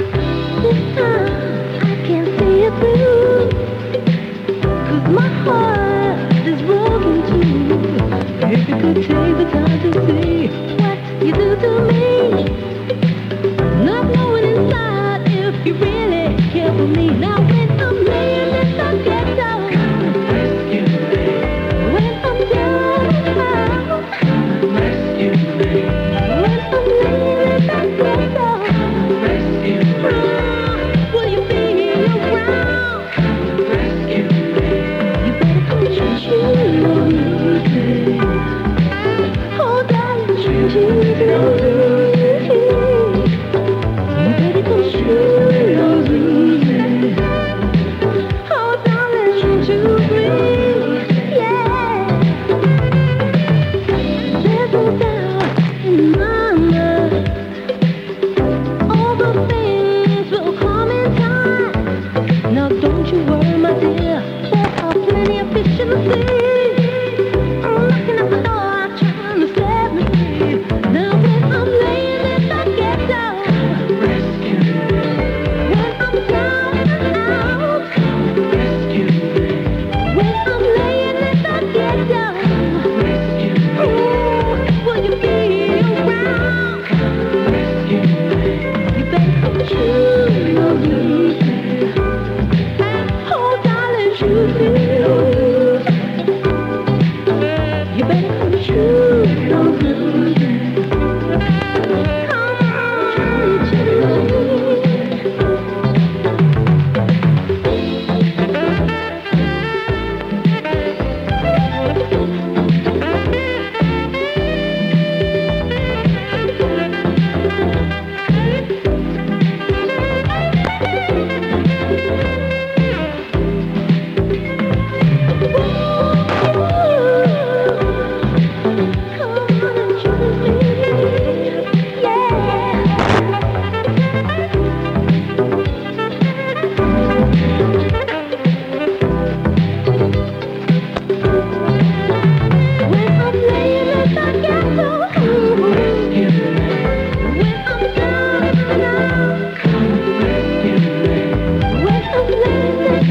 [SPEAKER 3] My heart is broken too. If you could take the time to see what you do to me, not knowing inside if you really care for me. Now when I'm laying in the ghetto, when I'm down, when I'm laying in the ghetto,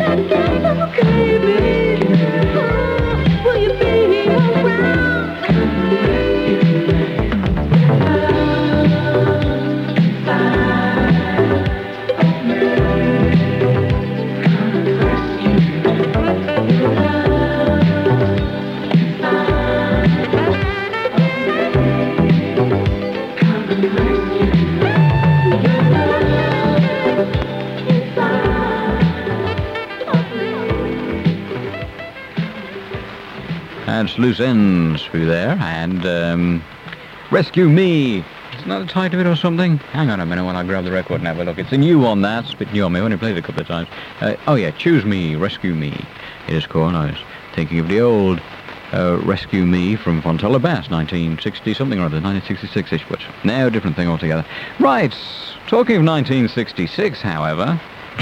[SPEAKER 2] That's Loose Ends through there, and um, Rescue Me. Isn't that the title of it or something? Hang on a minute while I grab the record and have a look. It's a new one, that's a bit new on me. I've only played it a couple of times. Uh, oh yeah, Choose Me, Rescue Me. It is called. I was thinking of the old uh, Rescue Me from Fontella Bass, nineteen sixty something or other, nineteen sixty-six-ish, but now different thing altogether. Right, talking of nineteen sixty-six, however...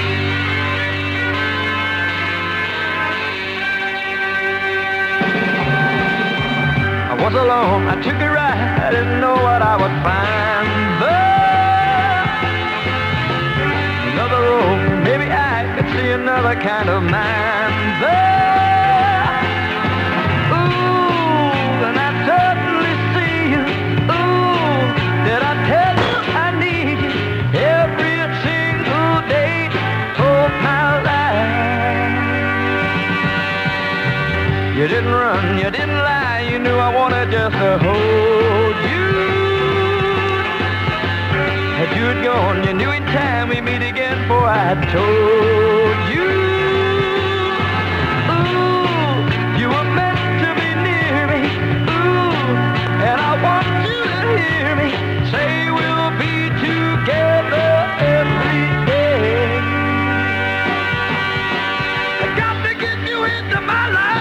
[SPEAKER 8] I was alone, I took a ride, I didn't know what I would find there. Another road, maybe I could see another kind of man there. Ooh, and I totally see you. Ooh, did I tell you I need you every single day of my life? You didn't run, you didn't lie. You knew I wanted just to hold you. Had you had gone, you knew in time we'd meet again, for I had told you. Ooh, you were meant to be near me. Ooh, and I want you to hear me say we'll be together every day. I got to get you into my life.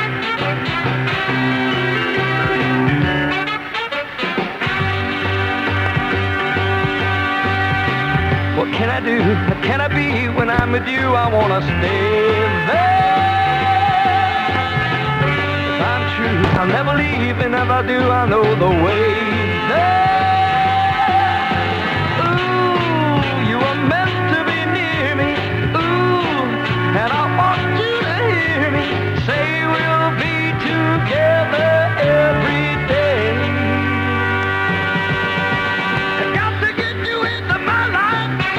[SPEAKER 8] What can I do? What can I be? When I'm with you, I wanna stay there. If I'm true, I'll never leave, and if I do, I know the way there. Ooh, you were meant to be near me. Ooh, and I want you to hear me say we'll be together every day. I got to get you into my life.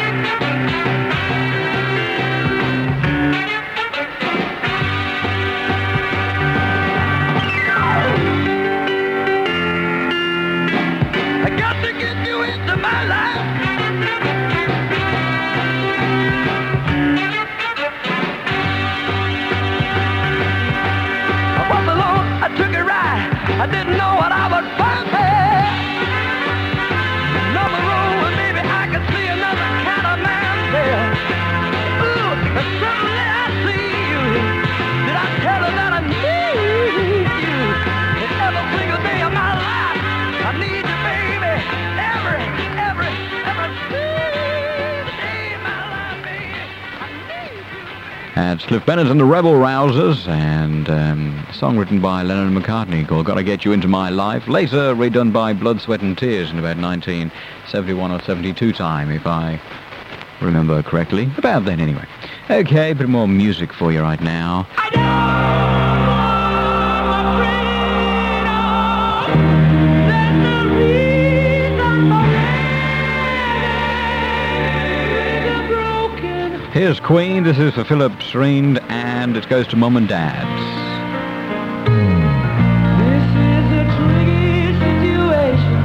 [SPEAKER 8] I didn't know what I would find there. Another road, maybe I could see another kind of man there. Ooh, and suddenly I see you. Did I tell her that I need you? And every single day of my life, I need you, baby. Every, every, every single day of my life, baby. I need you.
[SPEAKER 2] That's Cliff Bennett and the Rebel Rousers, and um, a song written by Lennon and McCartney called Gotta Get You Into My Life, later redone by Blood, Sweat and Tears in about nineteen seventy-one or seventy-two time, if I remember correctly. About then, anyway. Okay, a bit more music for you right now. Here's Queen, this is for Philip Sreen, and it goes to Mum and Dad's.
[SPEAKER 3] This is a tricky situation.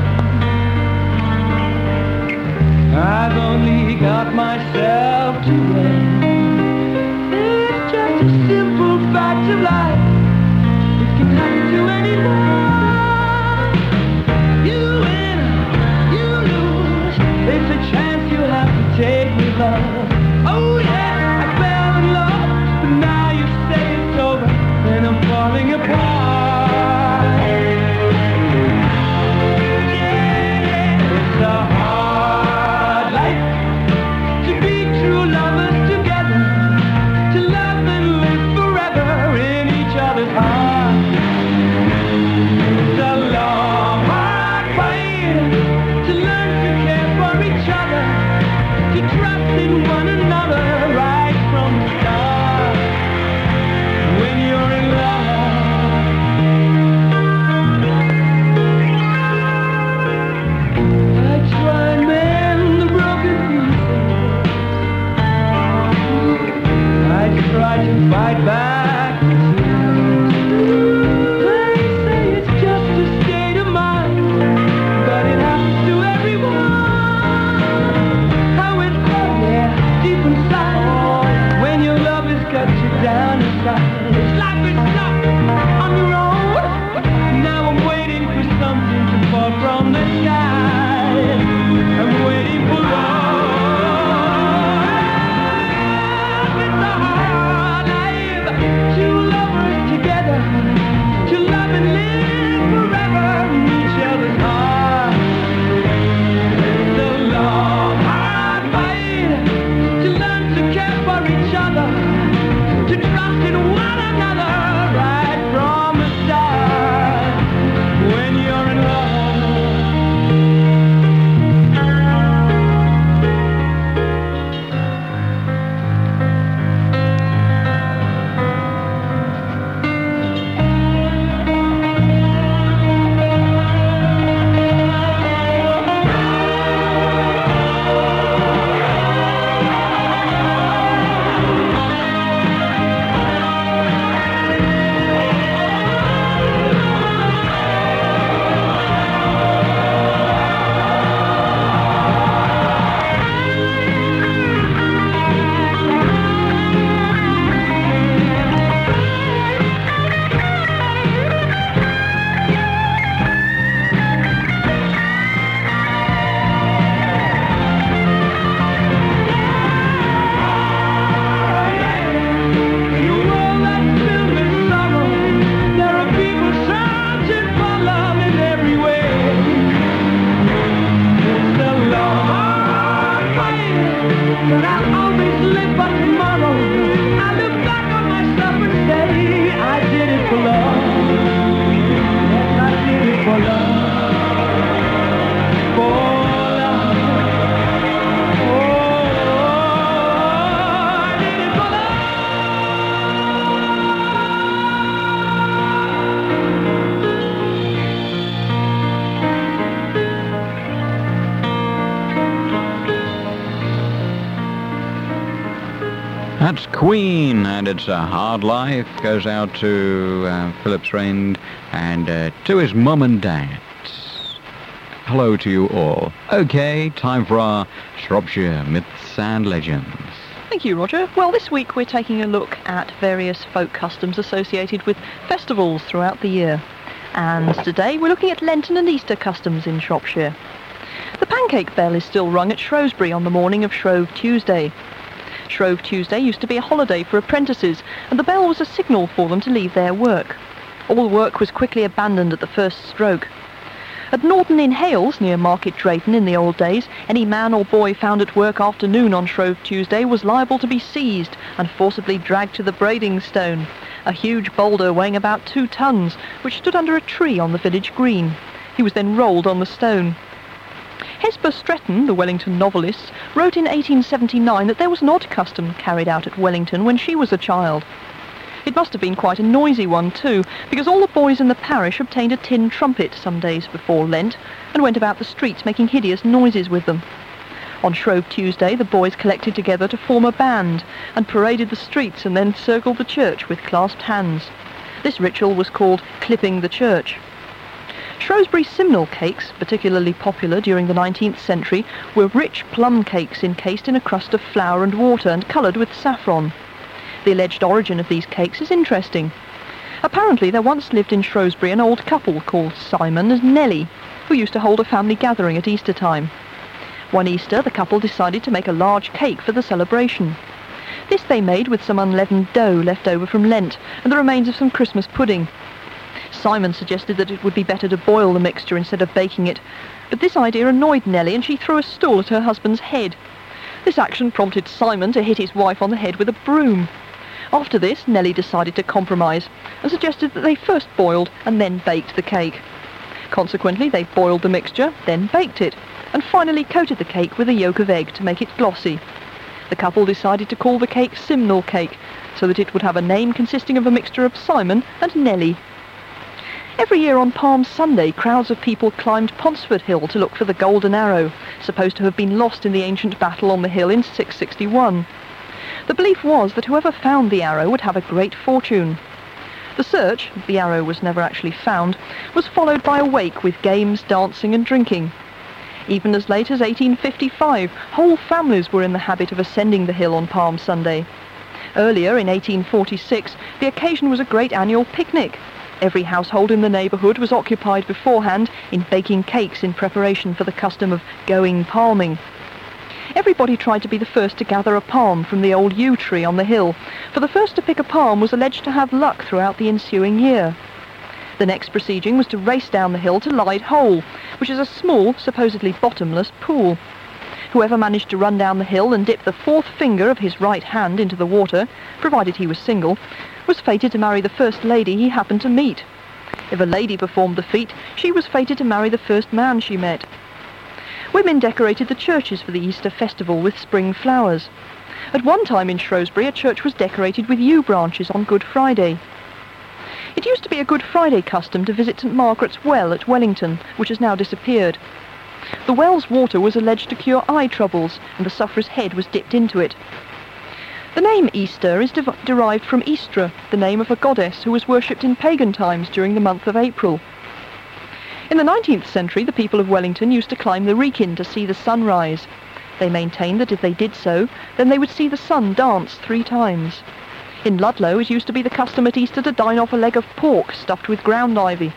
[SPEAKER 3] I've only got myself to blame. It's just a simple fact of life. It can happen to anyone. You win, you lose. It's a chance you have to take with love. Oh yeah, I fell in love, but now you say it's over, and I'm falling apart. Yeah, yeah, it's a hard life to be true lovers together.
[SPEAKER 7] to fight back the tears. They say it's just a state of mind, but it happens to everyone. How it's done there, deep inside, when your love has cut you down inside. It's like it's stuck on your own. Now I'm waiting for something to fall from the sky. I'm waiting for love. It's a hard life. Two lovers together, to love and live forever in each other's hearts. It's a long, hard fight to learn to care for each other, to trust in one another right from the start. When you're in love, but I'll always live for tomorrow. I look back on myself and say, I did it for love. Yes, I did it for love. For love. Oh, I did it for love.
[SPEAKER 2] That's Queen, and It's a Hard Life. Goes out to uh, Philip Strain and uh, to his mum and dad. Hello to you all. Okay, time for our Shropshire Myths and Legends.
[SPEAKER 1] Thank you, Roger. Well, this week we're taking a look at various folk customs associated with festivals throughout the year. And today we're looking at Lenten and Easter customs in Shropshire. The pancake bell is still rung at Shrewsbury on the morning of Shrove Tuesday. Shrove Tuesday used to be a holiday for apprentices, and the bell was a signal for them to leave their work. All work was quickly abandoned at the first stroke. At Norton in Hales, near Market Drayton in the old days, any man or boy found at work after noon on Shrove Tuesday was liable to be seized and forcibly dragged to the Brading Stone, a huge boulder weighing about two tons, which stood under a tree on the village green. He was then rolled on the stone. Hesper Stretton, the Wellington novelist, wrote in eighteen seventy-nine that there was an odd custom carried out at Wellington when she was a child. It must have been quite a noisy one too, because all the boys in the parish obtained a tin trumpet some days before Lent and went about the streets making hideous noises with them. On Shrove Tuesday the boys collected together to form a band and paraded the streets and then circled the church with clasped hands. This ritual was called clipping the church. Shrewsbury Simnel cakes, particularly popular during the nineteenth century, were rich plum cakes encased in a crust of flour and water and coloured with saffron. The alleged origin of these cakes is interesting. Apparently there once lived in Shrewsbury an old couple called Simon and Nellie, who used to hold a family gathering at Easter time. One Easter the couple decided to make a large cake for the celebration. This they made with some unleavened dough left over from Lent and the remains of some Christmas pudding. Simon suggested that it would be better to boil the mixture instead of baking it, but this idea annoyed Nellie and she threw a stool at her husband's head. This action prompted Simon to hit his wife on the head with a broom. After this, Nellie decided to compromise and suggested that they first boiled and then baked the cake. Consequently, they boiled the mixture, then baked it, and finally coated the cake with a yolk of egg to make it glossy. The couple decided to call the cake Simnel cake, so that it would have a name consisting of a mixture of Simon and Nellie. Every year on Palm Sunday, crowds of people climbed Ponsford Hill to look for the Golden Arrow, supposed to have been lost in the ancient battle on the hill in six sixty-one. The belief was that whoever found the arrow would have a great fortune. The search, the arrow was never actually found, was followed by a wake with games, dancing and drinking. Even as late as eighteen fifty-five, whole families were in the habit of ascending the hill on Palm Sunday. Earlier, in eighteen forty-six, the occasion was a great annual picnic. Every household in the neighbourhood was occupied beforehand in baking cakes in preparation for the custom of going palming. Everybody tried to be the first to gather a palm from the old yew tree on the hill, for the first to pick a palm was alleged to have luck throughout the ensuing year. The next proceeding was to race down the hill to Lyde Hole, which is a small, supposedly bottomless pool. Whoever managed to run down the hill and dip the fourth finger of his right hand into the water, provided he was single, was fated to marry the first lady he happened to meet. If a lady performed the feat, she was fated to marry the first man she met. Women decorated the churches for the Easter festival with spring flowers. At one time in Shrewsbury, a church was decorated with yew branches on Good Friday. It used to be a Good Friday custom to visit St Margaret's Well at Wellington, which has now disappeared. The well's water was alleged to cure eye troubles, and the sufferer's head was dipped into it. The name Easter is de- derived from Istra, the name of a goddess who was worshipped in pagan times during the month of April. In the nineteenth century, the people of Wellington used to climb the Wrekin to see the sun rise. They maintained that if they did so, then they would see the sun dance three times. In Ludlow, it used to be the custom at Easter to dine off a leg of pork stuffed with ground ivy.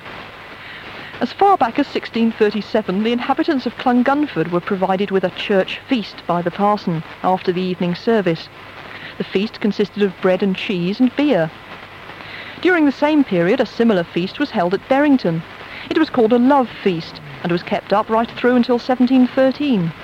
[SPEAKER 1] As far back as sixteen thirty-seven, the inhabitants of Clungunford were provided with a church feast by the parson after the evening service. The feast consisted of bread and cheese and beer. During the same period, a similar feast was held at Berrington. It was called a love feast and was kept up right through until seventeen thirteen.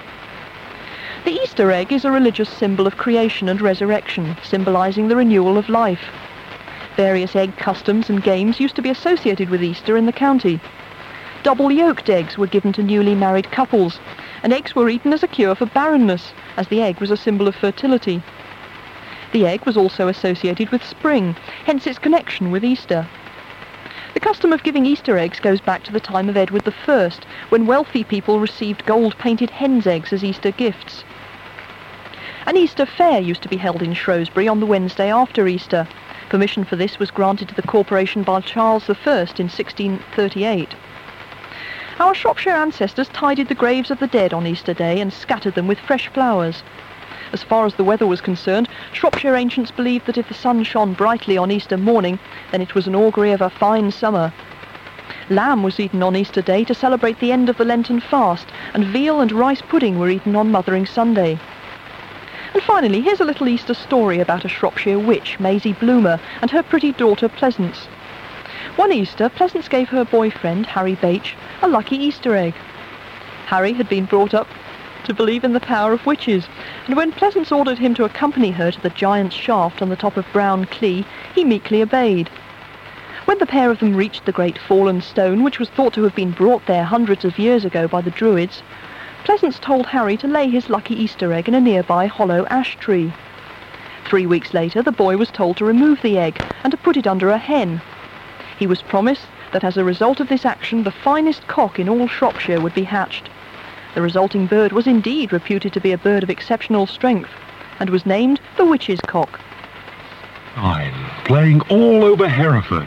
[SPEAKER 1] The Easter egg is a religious symbol of creation and resurrection, symbolising the renewal of life. Various egg customs and games used to be associated with Easter in the county. Double-yolked eggs were given to newly married couples, and eggs were eaten as a cure for barrenness, as the egg was a symbol of fertility. The egg was also associated with spring, hence its connection with Easter. The custom of giving Easter eggs goes back to the time of Edward the First, when wealthy people received gold-painted hen's eggs as Easter gifts. An Easter fair used to be held in Shrewsbury on the Wednesday after Easter. Permission for this was granted to the corporation by Charles the First in sixteen thirty-eight. Our Shropshire ancestors tidied the graves of the dead on Easter Day and scattered them with fresh flowers. As far as the weather was concerned, Shropshire ancients believed that if the sun shone brightly on Easter morning, then it was an augury of a fine summer. Lamb was eaten on Easter Day to celebrate the end of the Lenten fast, and veal and rice pudding were eaten on Mothering Sunday. And finally, here's a little Easter story about a Shropshire witch, Maisie Bloomer, and her pretty daughter Pleasance. One Easter, Pleasance gave her boyfriend, Harry Bache, a lucky Easter egg. Harry had been brought up to believe in the power of witches, and when Pleasance ordered him to accompany her to the giant's shaft on the top of Brown Clee, he meekly obeyed. When the pair of them reached the great fallen stone, which was thought to have been brought there hundreds of years ago by the Druids, Pleasance told Harry to lay his lucky Easter egg in a nearby hollow ash tree. Three weeks later, the boy was told to remove the egg and to put it under a hen. He was promised that as a result of this action, the finest cock in all Shropshire would be hatched. The resulting bird was indeed reputed to be a bird of exceptional strength, and was named the Witch's Cock.
[SPEAKER 9] I'm playing all over Hereford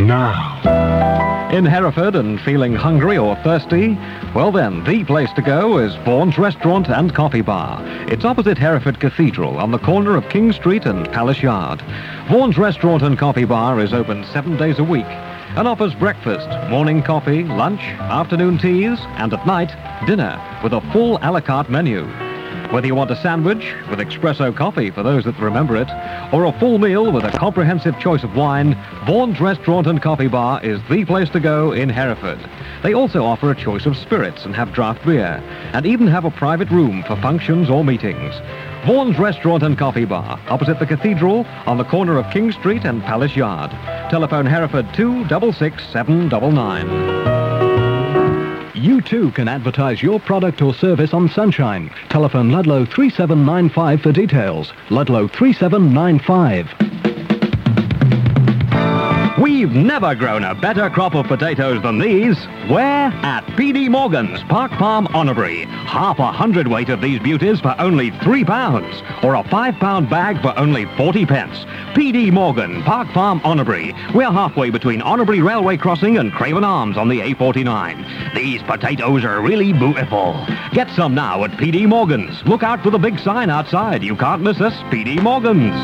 [SPEAKER 9] now.
[SPEAKER 5] In Hereford and feeling hungry or thirsty? Well then, the place to go is Vaughan's Restaurant and Coffee Bar. It's opposite Hereford Cathedral on the corner of King Street and Palace Yard. Vaughan's Restaurant and Coffee Bar is open seven days a week and offers breakfast, morning coffee, lunch, afternoon teas, and at night, dinner with a full a la carte menu. Whether you want a sandwich with espresso coffee for those that remember it, or a full meal with a comprehensive choice of wine, Vaughan's Restaurant and Coffee Bar is the place to go in Hereford. They also offer a choice of spirits and have draft beer, and even have a private room for functions or meetings. Vaughan's Restaurant and Coffee Bar, opposite the Cathedral, on the corner of King Street and Palace Yard. Telephone Hereford two six six, seven nine nine.
[SPEAKER 6] You too can advertise your product or service on Sunshine. Telephone Ludlow three seven nine five for details. Ludlow three seven nine five.
[SPEAKER 5] We've never grown a better crop of potatoes than these. Where? At P D Morgan's, Park Farm, Honorbury. Half a hundredweight of these beauties for only three pounds, or a five-pound bag for only forty pence. P D Morgan, Park Farm, Honorbury. We're halfway between Honorbury Railway Crossing and Craven Arms on the A forty-nine. These potatoes are really beautiful. Get some now at P D Morgan's. Look out for the big sign outside. You can't miss us. P D Morgan's.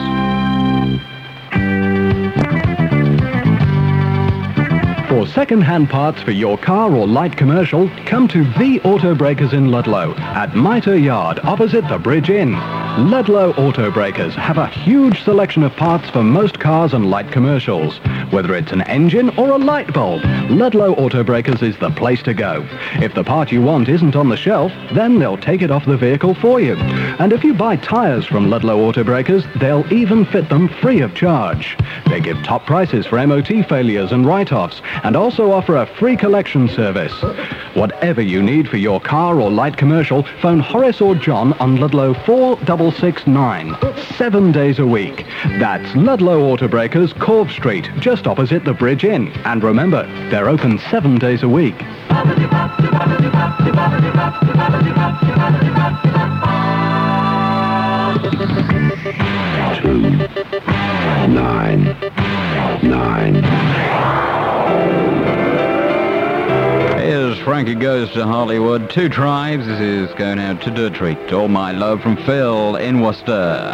[SPEAKER 6] For second-hand parts for your car or light commercial, come to The Auto Breakers in Ludlow at Mitre Yard, opposite the Bridge Inn. Ludlow Auto Breakers have a huge selection of parts for most cars and light commercials. Whether it's an engine or a light bulb, Ludlow Auto Breakers is the place to go. If the part you want isn't on the shelf, then they'll take it off the vehicle for you. And if you buy tyres from Ludlow Auto Breakers, they'll even fit them free of charge. They give top prices for M O T failures and write-offs, and also offer a free collection service. Whatever you need for your car or light commercial, phone Horace or John on Ludlow four six six nine, seven days a week. That's Ludlow Auto Breakers, Corve Street, just opposite the Bridge Inn. And remember, they're open seven days a week.
[SPEAKER 4] Two, nine, nine.
[SPEAKER 2] Here's Frankie Goes to Hollywood. Two Tribes. This is going out to Dirtreat. All my love from Phil in Worcester.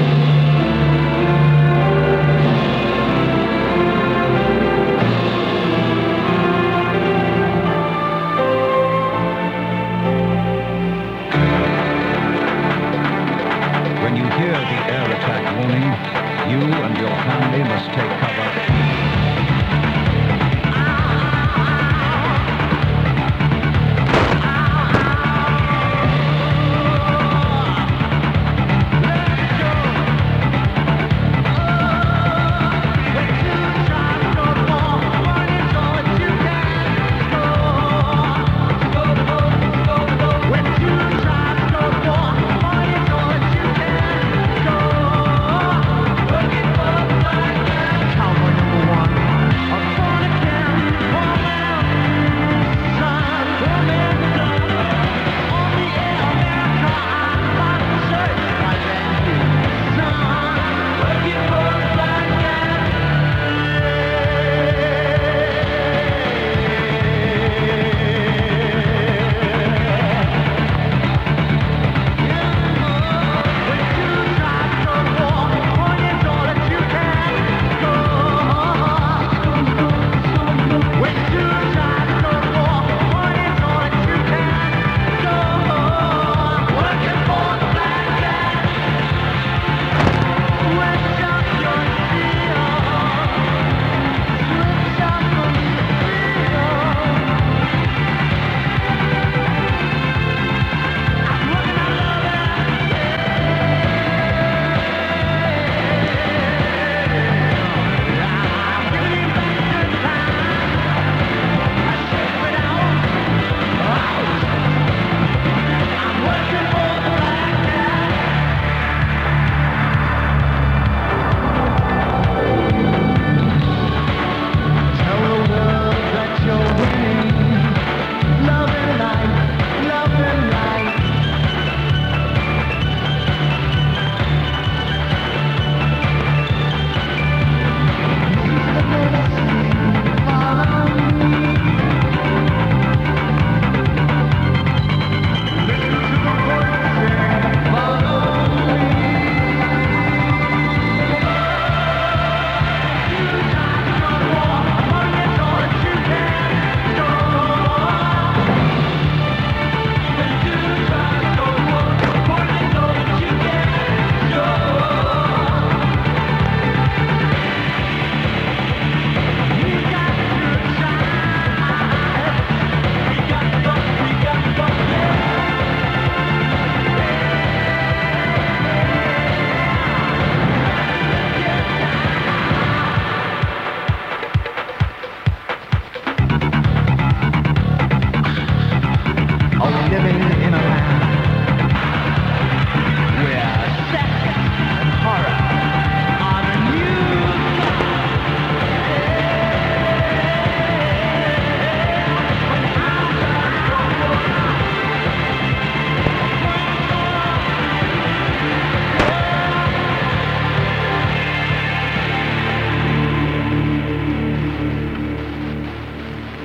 [SPEAKER 9] When you hear the air attack warning, you and your family must take cover.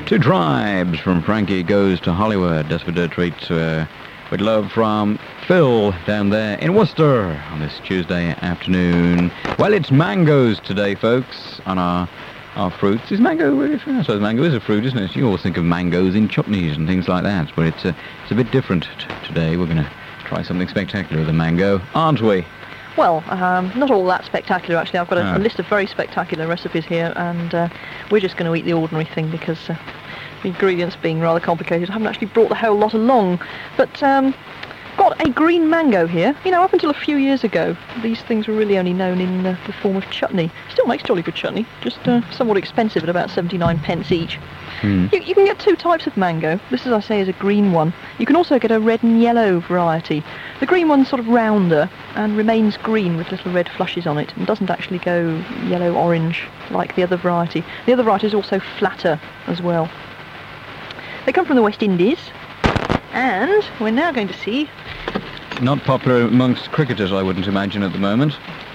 [SPEAKER 2] Two Tribes from Frankie Goes to Hollywood. That's for Dirt Treats uh, with love from Phil down there in Worcester on this Tuesday afternoon. Well, it's mangoes today, folks, on our our fruits. Is mango, I suppose mango is a fruit, isn't it? You always think of mangoes in chutneys and things like that, but it's, uh, it's a bit different t- today. We're going to try something spectacular with a mango, aren't we?
[SPEAKER 1] Well, um, not all that spectacular, actually. I've got a,
[SPEAKER 2] Oh.
[SPEAKER 1] a list of very spectacular recipes here, and uh, we're just going to eat the ordinary thing because uh, the ingredients being rather complicated, I haven't actually brought the whole lot along. But um, got a green mango here. You know, up until a few years ago, these things were really only known in uh, the form of chutney. Still makes jolly good chutney, just uh, somewhat expensive at about seventy-nine pence each.
[SPEAKER 2] Mm.
[SPEAKER 1] You, you can get two types of mango. This, as I say, is a green one. You can also get a red and yellow variety. The green one's sort of rounder and remains green with little red flushes on it and doesn't actually go yellow-orange like the other variety. The other variety is also flatter as well. They come from the West Indies, and we're now going to see...
[SPEAKER 2] Not popular amongst cricketers, I wouldn't imagine, at the moment.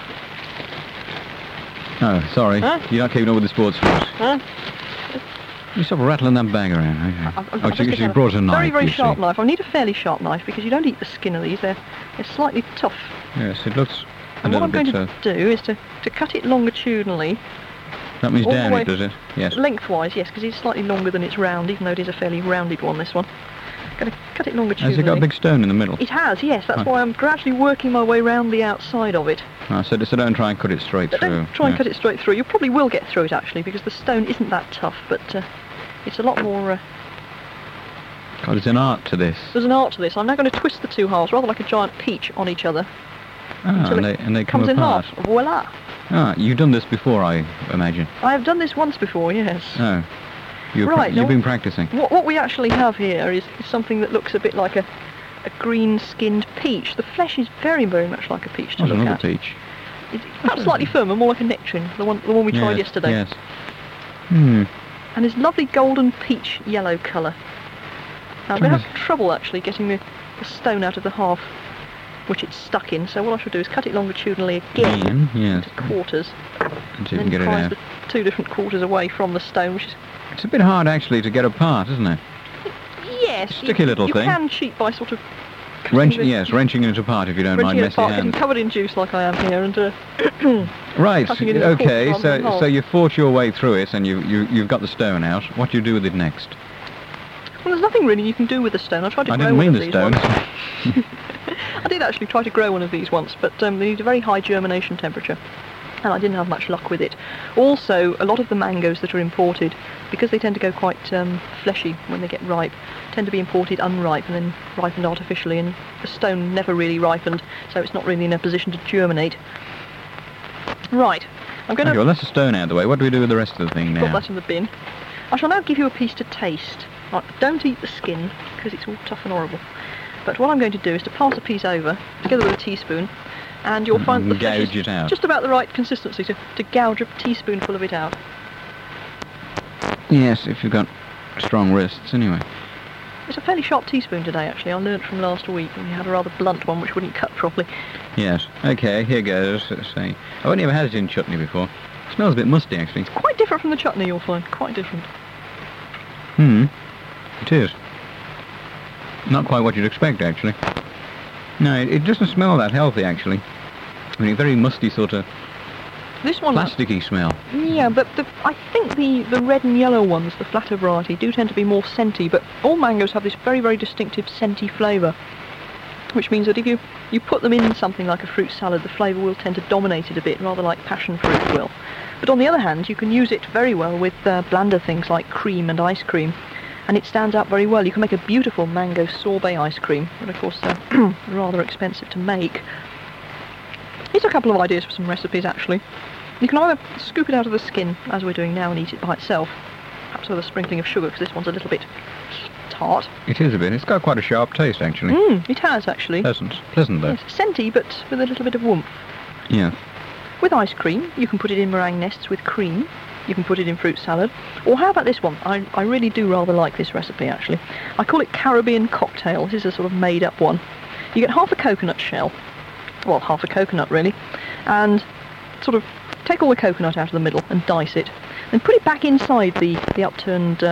[SPEAKER 2] Oh, sorry.
[SPEAKER 1] Huh?
[SPEAKER 2] You're not keeping up with the sports news.
[SPEAKER 1] Huh?
[SPEAKER 2] You stop rattling that bag around. Okay.
[SPEAKER 1] I've- I've
[SPEAKER 2] Oh,
[SPEAKER 1] just
[SPEAKER 2] she,
[SPEAKER 1] got
[SPEAKER 2] she
[SPEAKER 1] a
[SPEAKER 2] brought a knife,
[SPEAKER 1] Very, very
[SPEAKER 2] you
[SPEAKER 1] sharp
[SPEAKER 2] see.
[SPEAKER 1] knife. I need a fairly sharp knife because you don't eat the skin of these. They're, they're slightly tough.
[SPEAKER 2] Yes, it looks a
[SPEAKER 1] And what
[SPEAKER 2] little
[SPEAKER 1] I'm going
[SPEAKER 2] bit...
[SPEAKER 1] to
[SPEAKER 2] Uh,
[SPEAKER 1] do is to, to cut it longitudinally.
[SPEAKER 2] that means
[SPEAKER 1] all the
[SPEAKER 2] down
[SPEAKER 1] way-
[SPEAKER 2] it, does it? Yes.
[SPEAKER 1] Lengthwise, yes, because it's slightly longer than it's round, even though it is a fairly rounded one, this one. Going to cut it longitudinally.
[SPEAKER 2] Has it got a big stone in the middle?
[SPEAKER 1] It has, yes. That's
[SPEAKER 2] Huh.
[SPEAKER 1] why I'm gradually working my way round the outside of it.
[SPEAKER 2] Oh, so, so don't try and cut it straight
[SPEAKER 1] But
[SPEAKER 2] through.
[SPEAKER 1] don't try and
[SPEAKER 2] Yeah.
[SPEAKER 1] cut it straight through. You probably will get through it, actually, because the stone isn't that tough, but uh, it's a lot more... Uh,
[SPEAKER 2] God, there's an art to this.
[SPEAKER 1] there's an art to this. I'm now going to twist the two halves, rather like a giant peach, on each other.
[SPEAKER 2] Ah,
[SPEAKER 1] until
[SPEAKER 2] and
[SPEAKER 1] it
[SPEAKER 2] they, and they come
[SPEAKER 1] comes
[SPEAKER 2] apart.
[SPEAKER 1] in half. Voila!
[SPEAKER 2] Ah, you've done this before, I imagine.
[SPEAKER 1] I have done this once before, yes.
[SPEAKER 2] Oh. You've,
[SPEAKER 1] Right,
[SPEAKER 2] you've
[SPEAKER 1] now-
[SPEAKER 2] been practicing.
[SPEAKER 1] What, what we actually have here is, is something that looks a bit like a, a green-skinned peach. The flesh is very, very much like a peach to
[SPEAKER 2] What's
[SPEAKER 1] look
[SPEAKER 2] another
[SPEAKER 1] at.
[SPEAKER 2] peach?
[SPEAKER 1] It's perhaps slightly firmer, more like a nectarine, the one, the one we tried
[SPEAKER 2] Yes,
[SPEAKER 1] yesterday.
[SPEAKER 2] Yes. Hmm.
[SPEAKER 1] And this lovely golden peach yellow colour. Now, I'm going to have trouble actually getting the, the stone out of the half which it's stuck in, so what I shall do is cut it longitudinally again
[SPEAKER 2] Again, yes.
[SPEAKER 1] into quarters,
[SPEAKER 2] Until you
[SPEAKER 1] and
[SPEAKER 2] can get it
[SPEAKER 1] prise
[SPEAKER 2] out.
[SPEAKER 1] the two different quarters away from the stone, which is...
[SPEAKER 2] It's a bit hard, actually, to get apart, isn't it?
[SPEAKER 1] Yes,
[SPEAKER 2] Sticky
[SPEAKER 1] you,
[SPEAKER 2] little
[SPEAKER 1] you
[SPEAKER 2] thing.
[SPEAKER 1] can cheat by sort of cutting
[SPEAKER 2] Wrench,
[SPEAKER 1] the-
[SPEAKER 2] yes, wrenching it apart if you don't mind
[SPEAKER 1] wrenching it
[SPEAKER 2] messy
[SPEAKER 1] apart, getting
[SPEAKER 2] hands.
[SPEAKER 1] covered in juice like I am here, and uh,
[SPEAKER 2] Right,
[SPEAKER 1] cutting it into
[SPEAKER 2] okay,
[SPEAKER 1] quarters rather
[SPEAKER 2] so
[SPEAKER 1] than half.
[SPEAKER 2] so you fought your way through it and you, you, you've got the stone out. What do you do with it next?
[SPEAKER 1] Well, there's nothing really you can do with the stone. I tried to
[SPEAKER 2] I
[SPEAKER 1] grow
[SPEAKER 2] didn't
[SPEAKER 1] one
[SPEAKER 2] mean
[SPEAKER 1] of
[SPEAKER 2] the
[SPEAKER 1] these
[SPEAKER 2] stone.
[SPEAKER 1] once. I did actually try to grow one of these once, but um, they need a very high germination temperature, and I didn't have much luck with it. Also, a lot of the mangoes that are imported, because they tend to go quite um, fleshy when they get ripe, tend to be imported unripe and then ripened artificially, and the stone never really ripened, so it's not really in a position to germinate. Right, I'm going
[SPEAKER 2] Okay,
[SPEAKER 1] to
[SPEAKER 2] well, that's the stone out of the way. What do we do with the rest of the thing
[SPEAKER 1] put
[SPEAKER 2] now?
[SPEAKER 1] that in the bin. I shall now give you a piece to taste. Right, don't eat the skin, because it's all tough and horrible. But what I'm going to do is to pass a piece over, together with a teaspoon, and you'll find that the flesh
[SPEAKER 2] Gouge
[SPEAKER 1] is
[SPEAKER 2] it out.
[SPEAKER 1] just about the right consistency to, to gouge a teaspoonful of it out.
[SPEAKER 2] Yes, if you've got strong wrists, anyway.
[SPEAKER 1] It's a fairly sharp teaspoon today, actually. I learnt from last week when we had a rather blunt one which wouldn't cut properly.
[SPEAKER 2] Yes. Okay, here goes. Let's see. I've only ever had it in chutney before. It smells a bit musty, actually.
[SPEAKER 1] Quite different from the chutney, you'll find. Quite different.
[SPEAKER 2] Hmm. It is. Not quite what you'd expect, actually. No, it, it doesn't smell that healthy, actually. I mean, a very musty sort of
[SPEAKER 1] This one...
[SPEAKER 2] plasticky smell.
[SPEAKER 1] Yeah, but the, I think the, the red and yellow ones, the flatter variety, do tend to be more scenty, but all mangoes have this very, very distinctive scenty flavour, which means that if you, you put them in something like a fruit salad, the flavour will tend to dominate it a bit, rather like passion fruit will. But on the other hand, you can use it very well with uh, blander things like cream and ice cream, and it stands out very well. You can make a beautiful mango sorbet ice cream, but of course uh, rather expensive to make. Here's a couple of ideas for some recipes, actually. You can either scoop it out of the skin, as we're doing now, and eat it by itself, perhaps with a sprinkling of sugar, because this one's a little bit tart.
[SPEAKER 2] It is a bit. It's got quite a sharp taste, actually.
[SPEAKER 1] Mm, it has, actually.
[SPEAKER 2] Pleasant. Pleasant, though.
[SPEAKER 1] Yes, scenty, but with a little bit of oomph.
[SPEAKER 2] Yeah.
[SPEAKER 1] With ice cream, you can put it in meringue nests with cream. You can put it in fruit salad. Or how about this one? I, I really do rather like this recipe, actually. I call it Caribbean cocktail. This is a sort of made-up one. You get half a coconut shell. Well, half a coconut, really. And sort of take all the coconut out of the middle and dice it. Then put it back inside the, the upturned uh,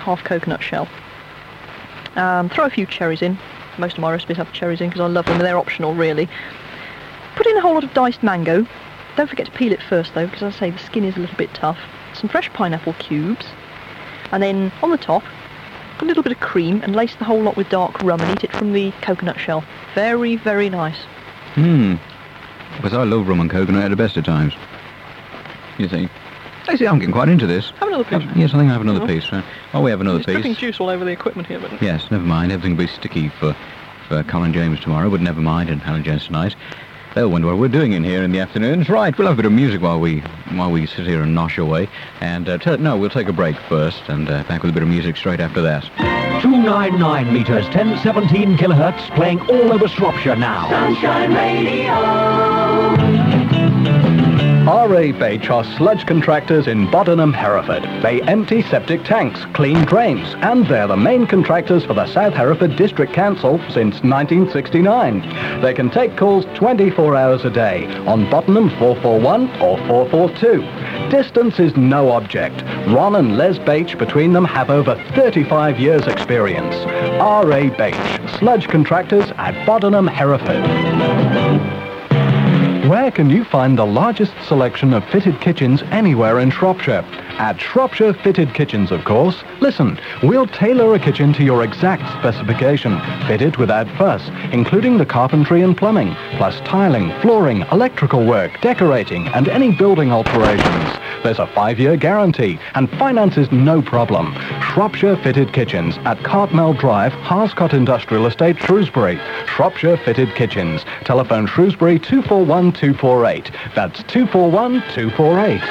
[SPEAKER 1] half coconut shell. Um, throw a few cherries in. Most of my recipes have cherries in because I love them, and they're optional really. Put in a whole lot of diced mango. Don't forget to peel it first though, because as I say, the skin is a little bit tough. Some fresh pineapple cubes. And then on the top, put a little bit of cream and lace the whole lot with dark rum and eat it from the coconut shell. Very, very nice.
[SPEAKER 2] Hmm. Because I love rum and coconut at the best of times. You see. I see, I'm getting quite into this.
[SPEAKER 1] Have another piece.
[SPEAKER 2] Uh, yes, I think I have another
[SPEAKER 1] Oh.
[SPEAKER 2] piece. Uh, oh, we have another
[SPEAKER 1] It's dripping
[SPEAKER 2] piece.
[SPEAKER 1] juice all over the equipment here, but...
[SPEAKER 2] Yes, never mind. Everything will be sticky for, for Colin James tomorrow, but never mind, and Colin James tonight. They'll wonder what we're doing in here in the afternoons. Right, we'll have a bit of music while we while we sit here and nosh away. And, uh, t- no, we'll take a break first, and uh, back with a bit of music straight after that.
[SPEAKER 9] two ninety-nine metres, ten seventeen kilohertz, playing all over Shropshire now.
[SPEAKER 3] Sunshine Radio.
[SPEAKER 6] R A Bache are sludge contractors in Bodenham, Hereford. They empty septic tanks, clean drains, and they're the main contractors for the South Hereford District Council since nineteen sixty-nine. They can take calls twenty-four hours a day on Bodenham four four one or four four two. Distance is no object. Ron and Les Bache between them have over thirty-five years experience. R A Bache, sludge contractors at Bodenham, Hereford. Where can you find the largest selection of fitted kitchens anywhere in Shropshire? At Shropshire Fitted Kitchens, of course. Listen, we'll tailor a kitchen to your exact specification, fitted without fuss, including the carpentry and plumbing, plus tiling, flooring, electrical work, decorating, and any building alterations. There's a five-year guarantee, and finance is no problem. Shropshire Fitted Kitchens at Cartmel Drive, Harscott Industrial Estate, Shrewsbury. Shropshire Fitted Kitchens. Telephone Shrewsbury two four one two four eight. That's two four one two four eight.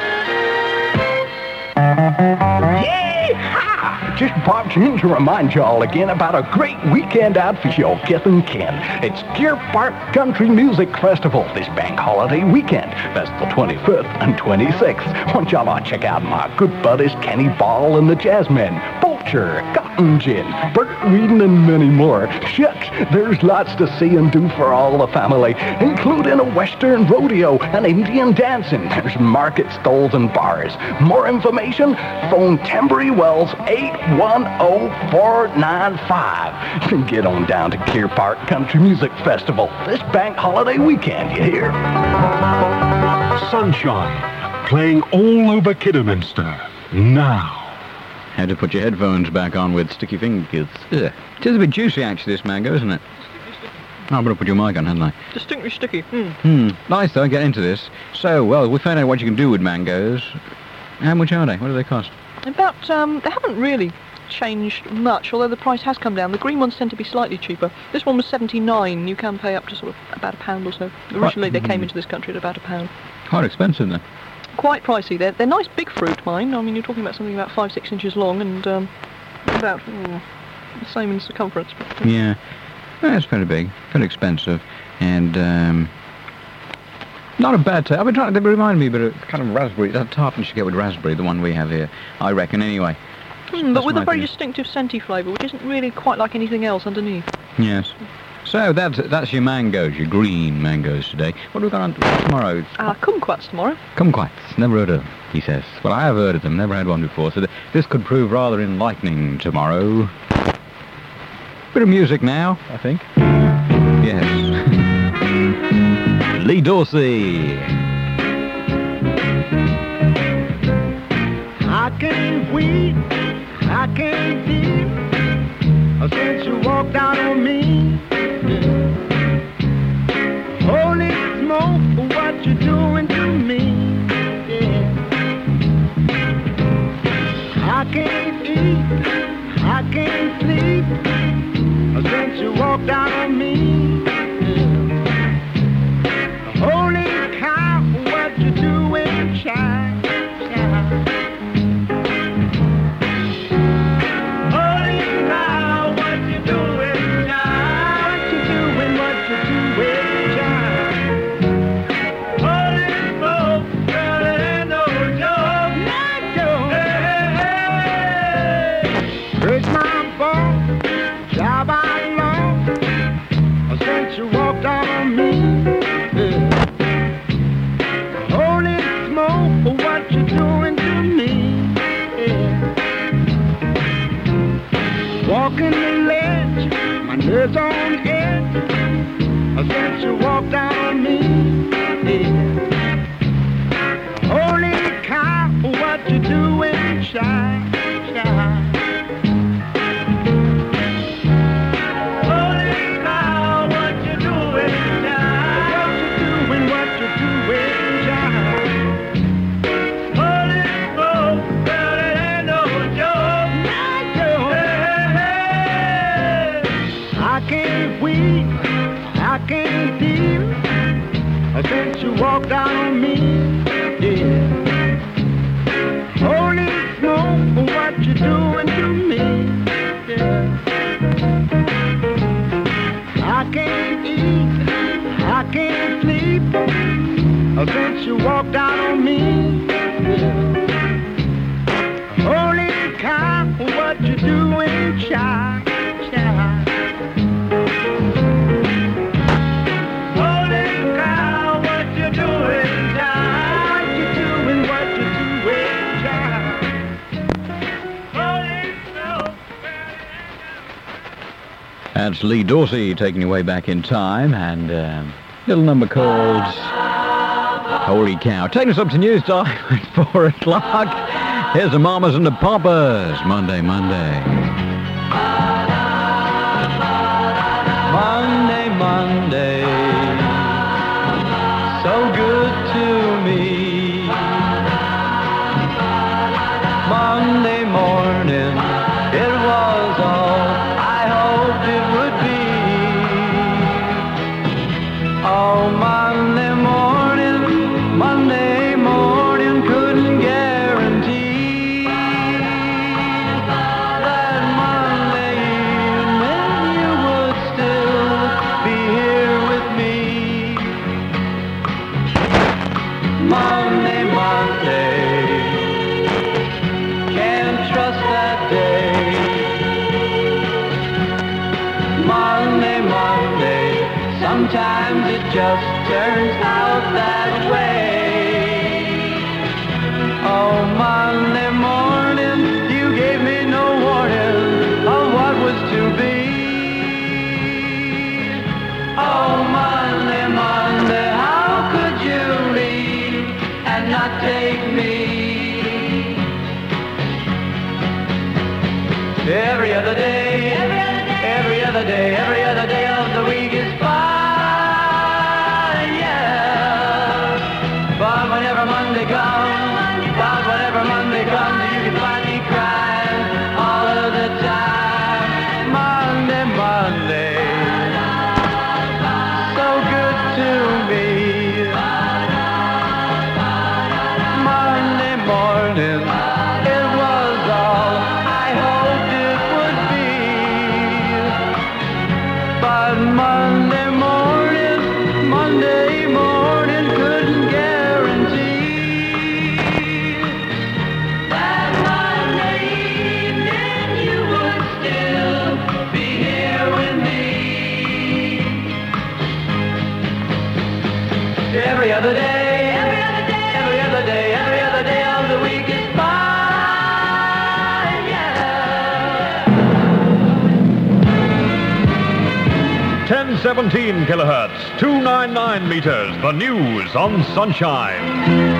[SPEAKER 6] Yee-haw! Just popped in to remind you all again about a great weekend out for your kith and kin. It's Deer Park Country Music Festival this bank holiday weekend. That's the twenty-fifth and twenty-sixth. Want y'all to check out my good buddies Kenny Ball and the Jazzmen, Vulture, Cotton Gin, Bert Reedon, and many more. Shucks, there's lots to see and do for all the family, including a Western rodeo and Indian dancing. There's market stalls and bars. More information? Phone Tembry Wells eight one zero four nine five. Get on down to Deer Park Country Music Festival this bank holiday weekend, you hear?
[SPEAKER 10] Sunshine, playing all over Kidderminster. Now.
[SPEAKER 2] Had to put your headphones back on with sticky fingers. Ugh. It is a bit juicy, actually, this mango, isn't it? Oh, I better put your mic on, hadn't I?
[SPEAKER 1] Distinctly sticky. Mm.
[SPEAKER 2] Hmm. Nice, though. Get into this. So, well, we found out what you can do with mangoes. How much are they? What do they cost?
[SPEAKER 1] About, um, they haven't really changed much, although the price has come down. The green ones tend to be slightly cheaper. This one was seventy-nine. You can pay up to sort of about a pound or so. Originally, they came into this country at about a pound.
[SPEAKER 2] Quite expensive, then.
[SPEAKER 1] Quite pricey. They're, they're nice big fruit, mine. I mean, you're talking about something about five, six inches long and um, about mm, the same in circumference. But, uh,
[SPEAKER 2] Yeah. Well, it's fairly big, fairly expensive, and um, not a bad taste. I've been trying to remind me a bit of kind of raspberry, that tartness you get with raspberry, the one we have here, I reckon, anyway.
[SPEAKER 1] mm, but
[SPEAKER 2] That's
[SPEAKER 1] with
[SPEAKER 2] my
[SPEAKER 1] a very
[SPEAKER 2] opinion.
[SPEAKER 1] distinctive scenty flavour, which isn't really quite like anything else underneath.
[SPEAKER 2] Yes. So that's that's your mangoes, your green mangoes today. What have we got on to tomorrow?
[SPEAKER 1] Uh, kumquats tomorrow.
[SPEAKER 2] Kumquats. Never heard of them, he says. Well, I have heard of them. Never had one before. So th- this could prove rather enlightening tomorrow. Bit of music now, I think. Yes. Lee Dorsey.
[SPEAKER 3] I can't wait, I can't feel since you walked out on me. Holy smoke, what you doing to me? Yeah. I can't eat, I can't sleep since you walked out on me. Holy cow, what you doing, child? child? It's on edge since you walked out on me. Yeah. Holy cow, what you doing, shy, shy? Holy cow, what you doing, shy? What you doing, what you doing, shy? Holy smoke, girl, it ain't no joke, not joke. Hey, I can't wait, I can't feel since you walked out on me. Yeah. Holy smoke, what you doing to me? Yeah. I can't eat, I can't sleep since you walked out on me. Yeah. Holy cow, what you doing, child, child? Holy cow, what you doing, child? What you doing, what you doing, child? Holy smoke.
[SPEAKER 2] That's Lee Dorsey taking you way back in time, and a um, little number called Holy Cow. Taking us up to news time at four o'clock. Here's the Mamas and the Papas, Monday, Monday.
[SPEAKER 7] Monday, Monday, so good to me. Monday morning, it was all I hoped it would be. Oh, Monday morning, Monday morning, couldn't guarantee that Monday evening you would still be here with me. Monday, Monday, can't trust that day. Monday, Monday, sometimes it just turns out that way. Oh, Monday morning, you gave me no warning of what was to be. Oh, Monday, Monday, how could you leave and not take me? Every other day, every other day, every other day, every other day of the week is fine, yeah. But whenever Monday comes, but whenever Monday comes, you can find me crying all of the time. Monday, Monday, so good to me. Monday morning, it was all I hoped it would be. But Monday morning, Monday morning, couldn't guarantee that Monday evening you would still be here with me. Every other day, every other day, every other day, every other day of the week is fine, yeah.
[SPEAKER 5] ten seventeen kilohertz, two ninety-nine meters, the news on Sunshine.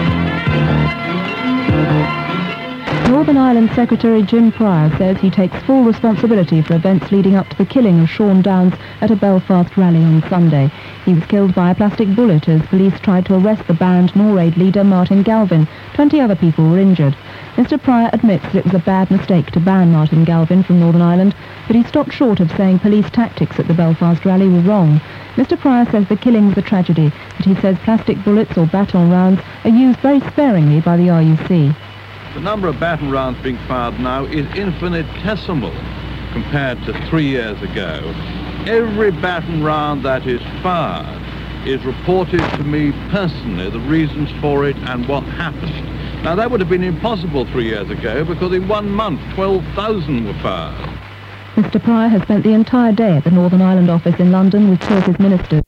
[SPEAKER 11] Northern Ireland Secretary Jim Pryor says he takes full responsibility for events leading up to the killing of Sean Downs at a Belfast rally on Sunday. He was killed by a plastic bullet as police tried to arrest the banned Norade leader Martin Galvin. Twenty other people were injured. Mister Pryor admits that it was a bad mistake to ban Martin Galvin from Northern Ireland, but he stopped short of saying police tactics at the Belfast rally were wrong. Mister Pryor says the killing was a tragedy, but he says plastic bullets or baton rounds are used very sparingly by the R U C.
[SPEAKER 12] The number of baton rounds being fired now is infinitesimal compared to three years ago. Every baton round that is fired is reported to me personally, the reasons for it and what happened. Now, that would have been impossible three years ago because in one month, twelve thousand were fired.
[SPEAKER 11] Mister Pryor has spent the entire day at the Northern Ireland office in London with two of his ministers.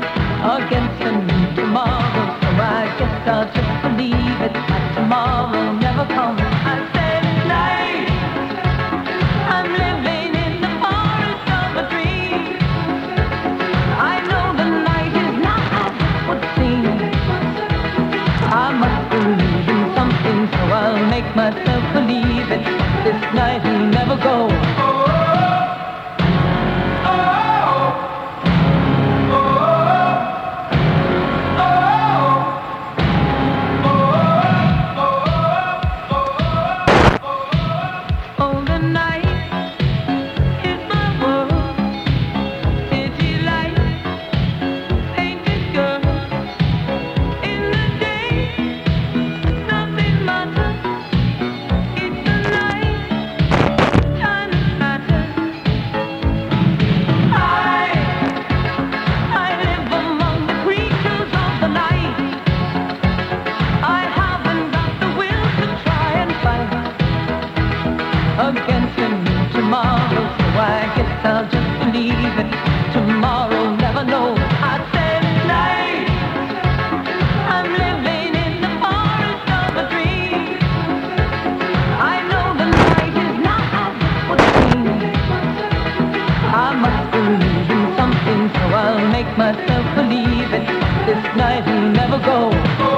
[SPEAKER 3] Against the new tomorrow, so I guess I'll just believe it. Tomorrow myself believe it. This night will never go. Oh, the night is my world. City lights, painted girls. In the day, nothing matters. It's the night, time that matters. I, I live among the creatures of the night. I haven't got the will to try and fight against him tomorrow, so I guess I'll just believe it. Tomorrow, never know. I said night, I'm living in the forest of a dream. I know the night is not as it would seem. I must believe in something, so I'll make myself believe it. This night will never go.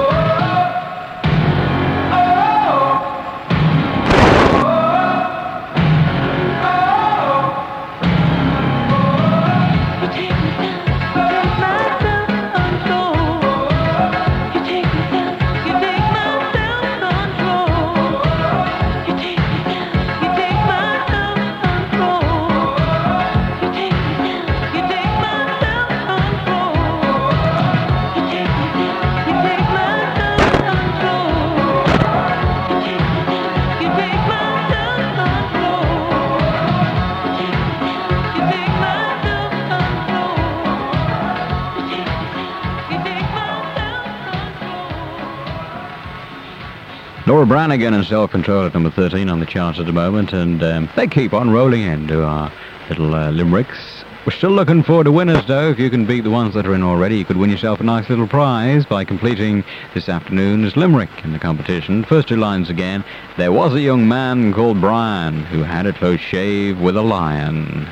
[SPEAKER 2] Laura Branigan and Self-Control at number thirteen on the charts at the moment, and um, they keep on rolling into our little uh, limericks. We're still looking for the winners, though. If you can beat the ones that are in already, you could win yourself a nice little prize by completing this afternoon's limerick in the competition. First two lines again. There was a young man called Brian who had a close shave with a lion.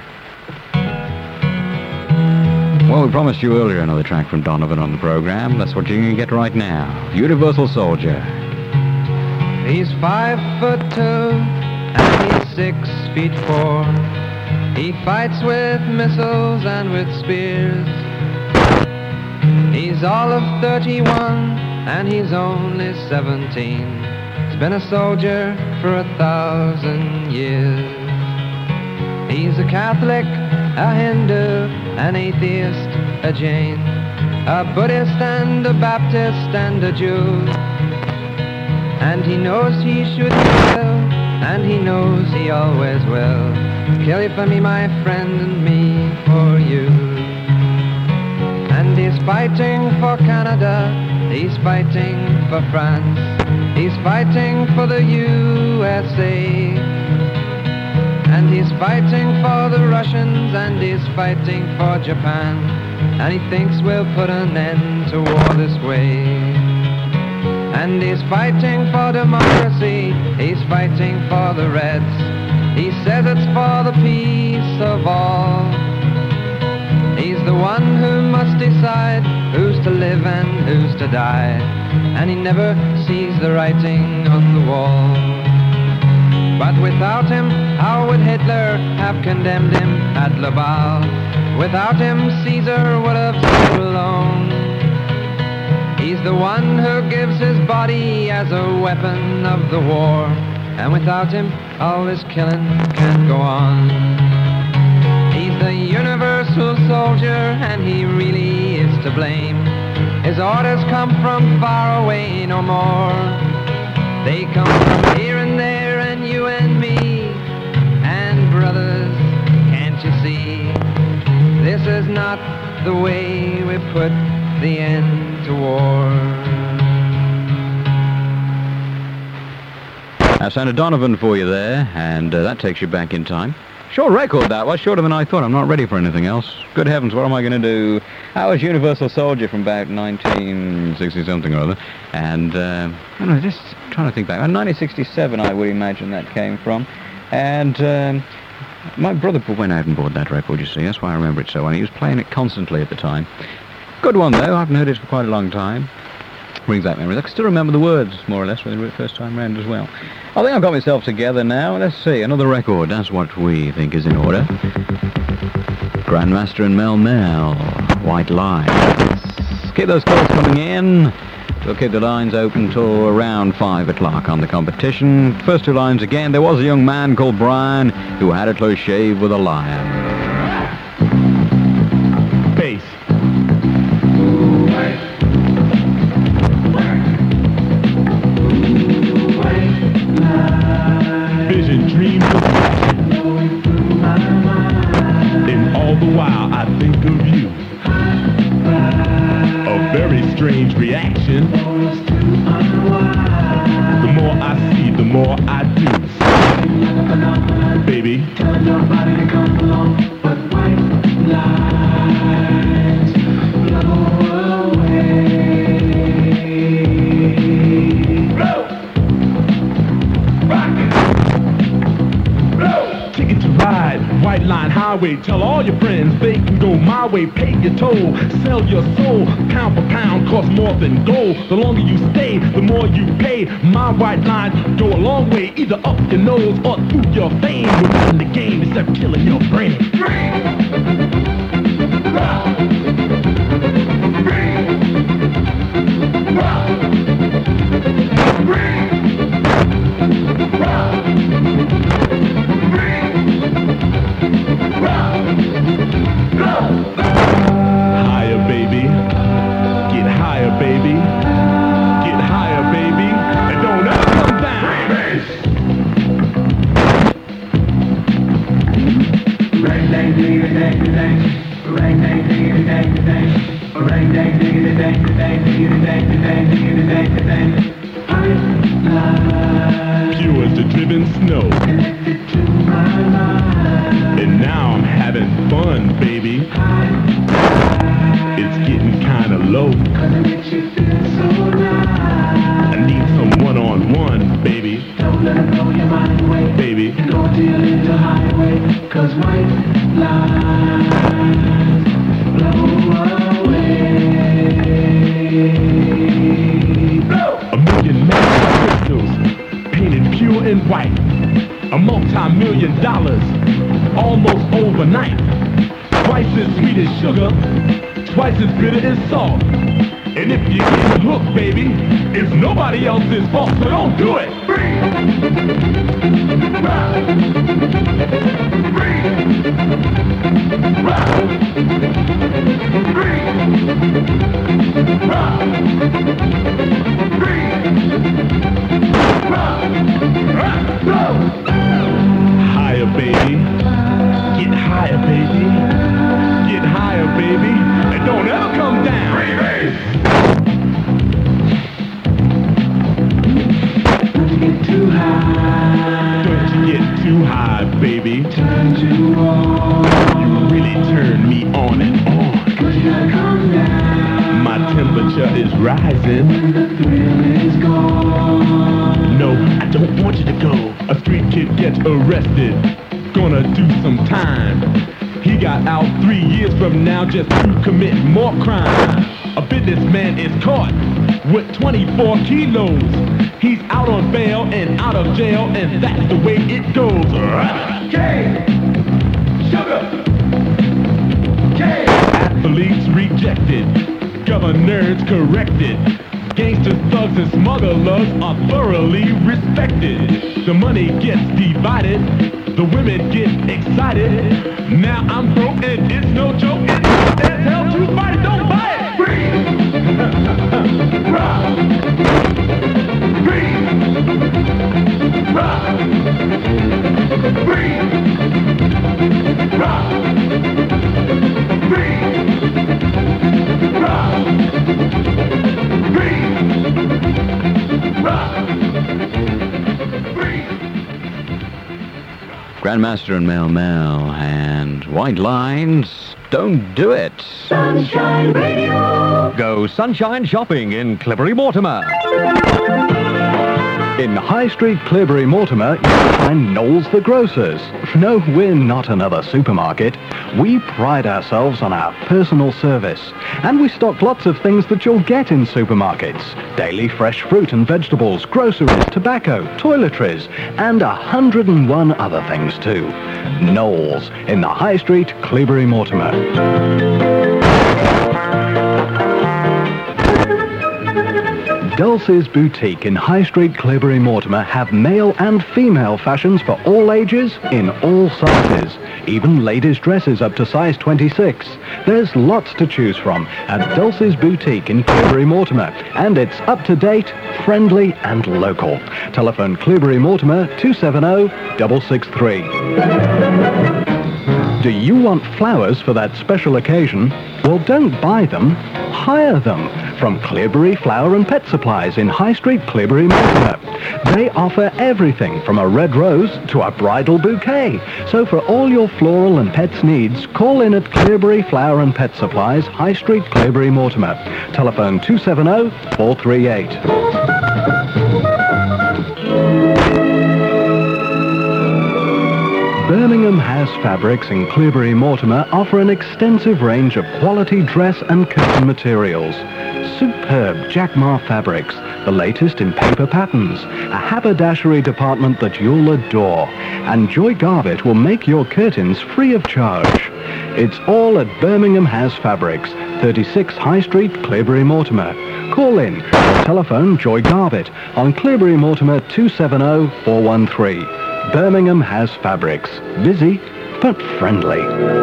[SPEAKER 2] Well, we promised you earlier another track from Donovan on the program. That's what you're going to get right now. Universal Soldier.
[SPEAKER 8] He's five foot two and he's six feet four. He fights with missiles and with spears. He's all of thirty-one and he's only seventeen. He's been a soldier for a thousand years. He's a Catholic, a Hindu, an atheist, a Jain, a Buddhist and a Baptist and a Jew. And he knows he should kill, and he knows he always will. Kill you for me, my friend, and me for you. And he's fighting for Canada, he's fighting for France, he's fighting for the U S A. And he's fighting for the Russians, and he's fighting for Japan. And he thinks we'll put an end to war this way. And he's fighting for democracy, he's fighting for the Reds. He says it's for the peace of all. He's the one who must decide who's to live and who's to die. And he never sees the writing on the wall. But without him, how would Hitler have condemned him at Laval? Without him, Caesar would have stood alone. He's the one who gives his body as a weapon of the war. And without him, all this killing can't go on. He's the universal soldier, and he really is to blame. His orders come from far away no more. They come from here and there, and you and me. And brothers, can't you see? This is not the way we put the end to war.
[SPEAKER 2] That's Senator Donovan for you there, and uh, that takes you back in time. Short record that was, shorter than I thought. I'm not ready for anything else. Good heavens, what am I going to do? I was Universal Soldier from about nineteen sixty something or other, and uh, I don't know, just trying to think back. nineteen sixty-seven, I would imagine that came from, and um, my brother went out and bought that record, you see. That's why I remember it so well. He was playing it constantly at the time. Good one, though. I haven't heard it for quite a long time. Brings back memories. I can still remember the words, more or less, for the first time round as well. I think I've got myself together now. Let's see, another record. That's what we think is in order. Grandmaster and Mel Mel, White Lines. Keep those calls coming in. We'll keep the lines open till around five o'clock on the competition. First two lines again. There was a young man called Brian who had a close shave with a lion.
[SPEAKER 13] Bass. Vision, dreams of and all the while I think of you. A very strange reaction. The more I see, the more I do. Baby. Tell your body to come along, but white lines blow away. Blow. Rock it. Blow. Ticket to ride, White Line Highway. Tell all your friends they can go my way. Pay your toll, sell your soul. Pound for pound costs more than gold. The longer you stay, the more you pay. My white line go a long way, either up your nose or through your vein. We're not in the game except killing your brain. Higher, baby. Get higher, baby. Get higher, baby. And don't ever come down. Ring dang diggity dang dang. Ring dang diggity dang dang. Ring dang diggity dang dang diggity dang dang diggity dang dang. Pure as the driven snow. Connected to my mind. And now I'm having fun, baby. It's getting kinda low. Cause it makes you feel so nice. I need some one-on-one, baby. Don't let it blow your mind away, baby. Go till into highway. Cause white lines blow away. Blow. A million magic crystals painted pure and white. A multi-million dollars almost overnight. Twice as sweet as sugar, twice as bitter as salt. And if you get hooked, baby, it's nobody else's fault, so don't do it. Breathe. Rock. Breathe. Rock. Breathe. Rock. Breathe. Rock. Rock. Go. Higher, baby. Get higher, baby. Get higher, baby. And don't ever come down. Don't you get too high. Don't you get too high, baby. Turn you on. You really turn me on and on. Cause you gotta come down. My temperature is rising. When the thrill is gone. No, I don't want you to go. A street kid gets arrested. Gonna do some time. He got out three years from now just to commit more crime. A businessman is caught with twenty-four kilos. He's out on bail and out of jail, and that's the way it goes. K. Sugar. K. Athletes rejected. Governors corrected. Gangsters, thugs, and smugglers are thoroughly respected. The money gets divided. The women get excited. Now I'm broke and it's no joke. It's as hell to fight it. Don't buy it. Breathe. Rock. Breathe. Rock. Breathe. Rock. Breathe. Rock. Breathe. Rock.
[SPEAKER 2] Grandmaster and Mel Mel and White Lines, don't do it.
[SPEAKER 5] Sunshine Radio. Go sunshine shopping in Clippery Mortimer.
[SPEAKER 6] In High Street, Cleobury Mortimer, you'll find Knowles the Grocers. No, we're not another supermarket. We pride ourselves on our personal service. And we stock lots of things that you'll get in supermarkets. Daily fresh fruit and vegetables, groceries, tobacco, toiletries, and a hundred and one other things too. Knowles, in the High Street, Cleobury Mortimer. Dulce's Boutique in High Street, Cleobury Mortimer have male and female fashions for all ages in all sizes. Even ladies' dresses up to size twenty-six. There's lots to choose from at Dulce's Boutique in Cleobury Mortimer, and it's up to date, friendly and local. Telephone Cleobury Mortimer two seven zero, six six three. Do you want flowers for that special occasion? Well, don't buy them, hire them from Cleobury Flower and Pet Supplies in High Street, Cleobury Mortimer. They offer everything from a red rose to a bridal bouquet. So for all your floral and pets needs, call in at Cleobury Flower and Pet Supplies, High Street, Cleobury Mortimer. Telephone two seven zero, four three eight. Birmingham Has Fabrics in Cleobury Mortimer offer an extensive range of quality dress and curtain materials. Superb Jacmar fabrics, the latest in paper patterns, a haberdashery department that you'll adore. And Joy Garbutt will make your curtains free of charge. It's all at Birmingham Has Fabrics, thirty-six High Street, Cleobury Mortimer. Call in or telephone Joy Garbutt on Cleobury Mortimer two seven zero, four one three. Birmingham Has Fabrics. Busy, but friendly.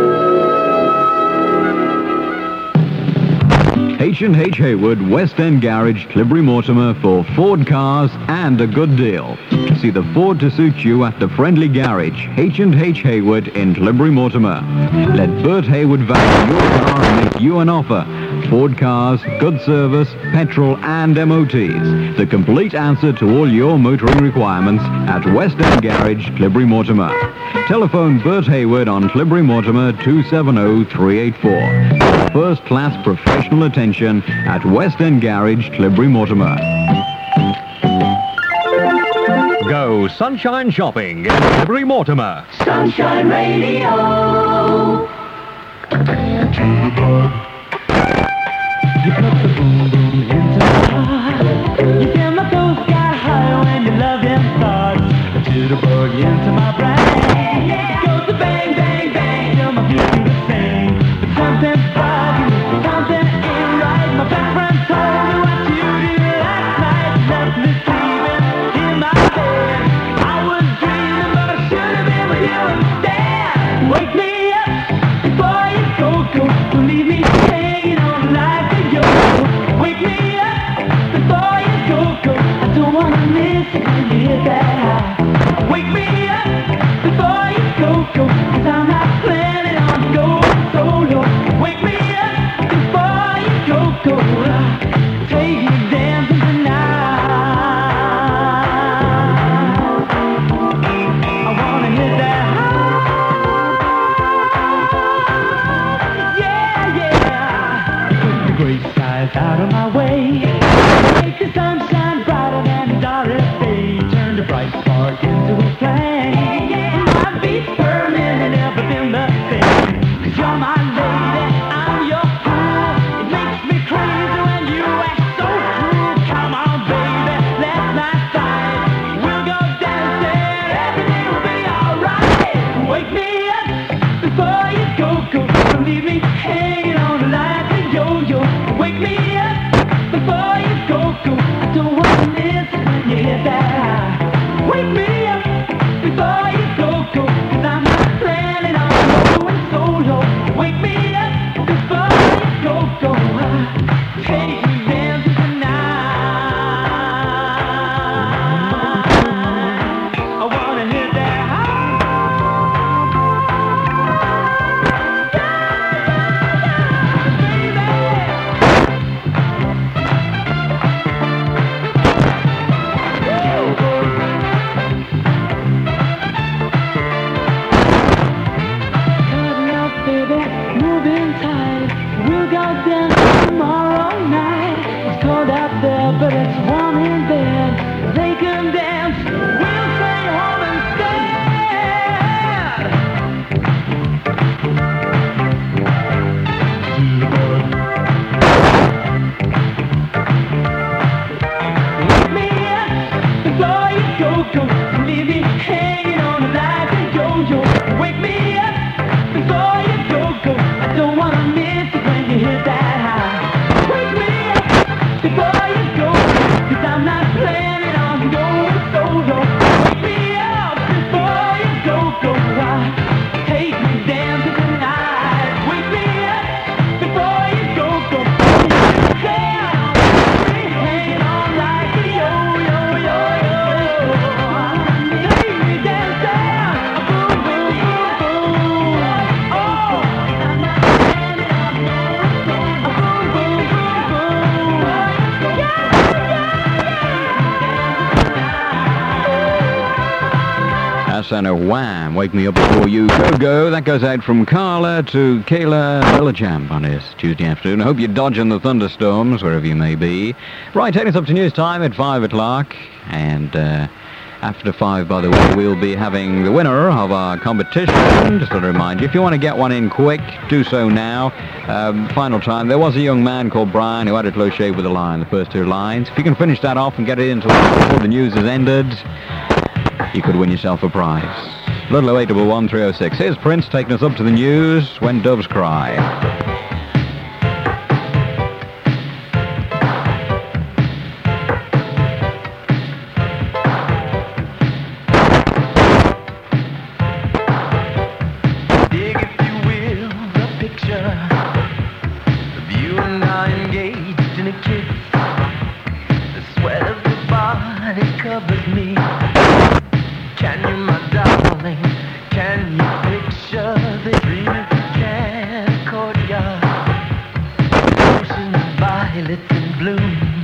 [SPEAKER 2] H and H Haywood, West End Garage, Cleobury Mortimer for Ford cars and a good deal. See the Ford to suit you at the friendly garage, H and H Haywood in Cleobury Mortimer. Let Bert Haywood value your car and make you an offer. Ford cars, good service, petrol and M O Ts. The complete answer to all your motoring requirements at West End Garage, Cleobury Mortimer. Telephone Bert Haywood on Cleobury Mortimer two seven zero, three eight four. First-class professional attention at West End Garage, Cleobury Mortimer.
[SPEAKER 5] Go sunshine shopping in Cleobury Mortimer.
[SPEAKER 3] Sunshine Radio.
[SPEAKER 7] You put the boom boom into my heart. You feel my toes sky high when you love them thoughts. A jitterbug into my brain. Yeah, goes to bang bang bang till my feet do the same. But something's bugging me, something ain't right. My best friend told me what you did last night. Left me sleeping in my bed. I was dreaming, but I should have been with you instead. Wake me up before you go go. Don't leave me hanging on like. Wake me up before you go, go. I don't wanna miss it when you hit that high. Wake me up before you go, go. Cause I'm not planning on going solo. Wake me up before you go, go. Take me dancing tonight. I wanna hit that high. Yeah, yeah. Put the gray skies out of my way. Make the sunshine brighter than a Doris Day. Turn the bright spark into a flame. My beats per minute never been the same. Cause you're my lady, I'm your fool. It makes me crazy when you act so cruel. Come on, baby, let's not fight. We'll go dancing, everything will be alright. Wake me up before you go, go. Don't leave me hanging on like a yo-yo. Wake me up before you go, go. I don't wanna miss it when you hit that high. Wake me up before you go, go. Cause I'm not planning on going solo. Wake me up before you go, go. Take me dancing tonight. I wanna hit that high.
[SPEAKER 3] before you go. 'Cause I'm not planning on going solo. Wake me up before you go, go wild. Take me dancing tonight. Wake me up before you go, go. Down, hanging on like a yo-yo, yo-yo. Take me downtown, boom, boom, boom, boom. Oh, I'm not planning on going solo. Boom, boom, boom, boom.
[SPEAKER 2] That's a Wham! Wake Me Up Before You Go Go. That goes out from Carla to Kayla Villajamp on this Tuesday afternoon. I hope you're dodging the thunderstorms wherever you may be. Right, taking us up to news time at five o'clock. And uh, after five, by the way, we'll be having the winner of our competition. Just want to remind you, if you want to get one in quick, do so now. Um, final time. There was a young man called Brian who had a close shave with a line, the first two lines. If you can finish that off and get it into us before the news has ended, you could win yourself a prize. Little oh eight one one three oh six. Here's Prince taking us up to the news when doves cry.
[SPEAKER 3] Dig, if you will, the picture of you and I engaged in a kiss. The sweat of your body covers me. Can you, my darling, can you picture the dream if you can? A courtyard, ocean, violets in bloom.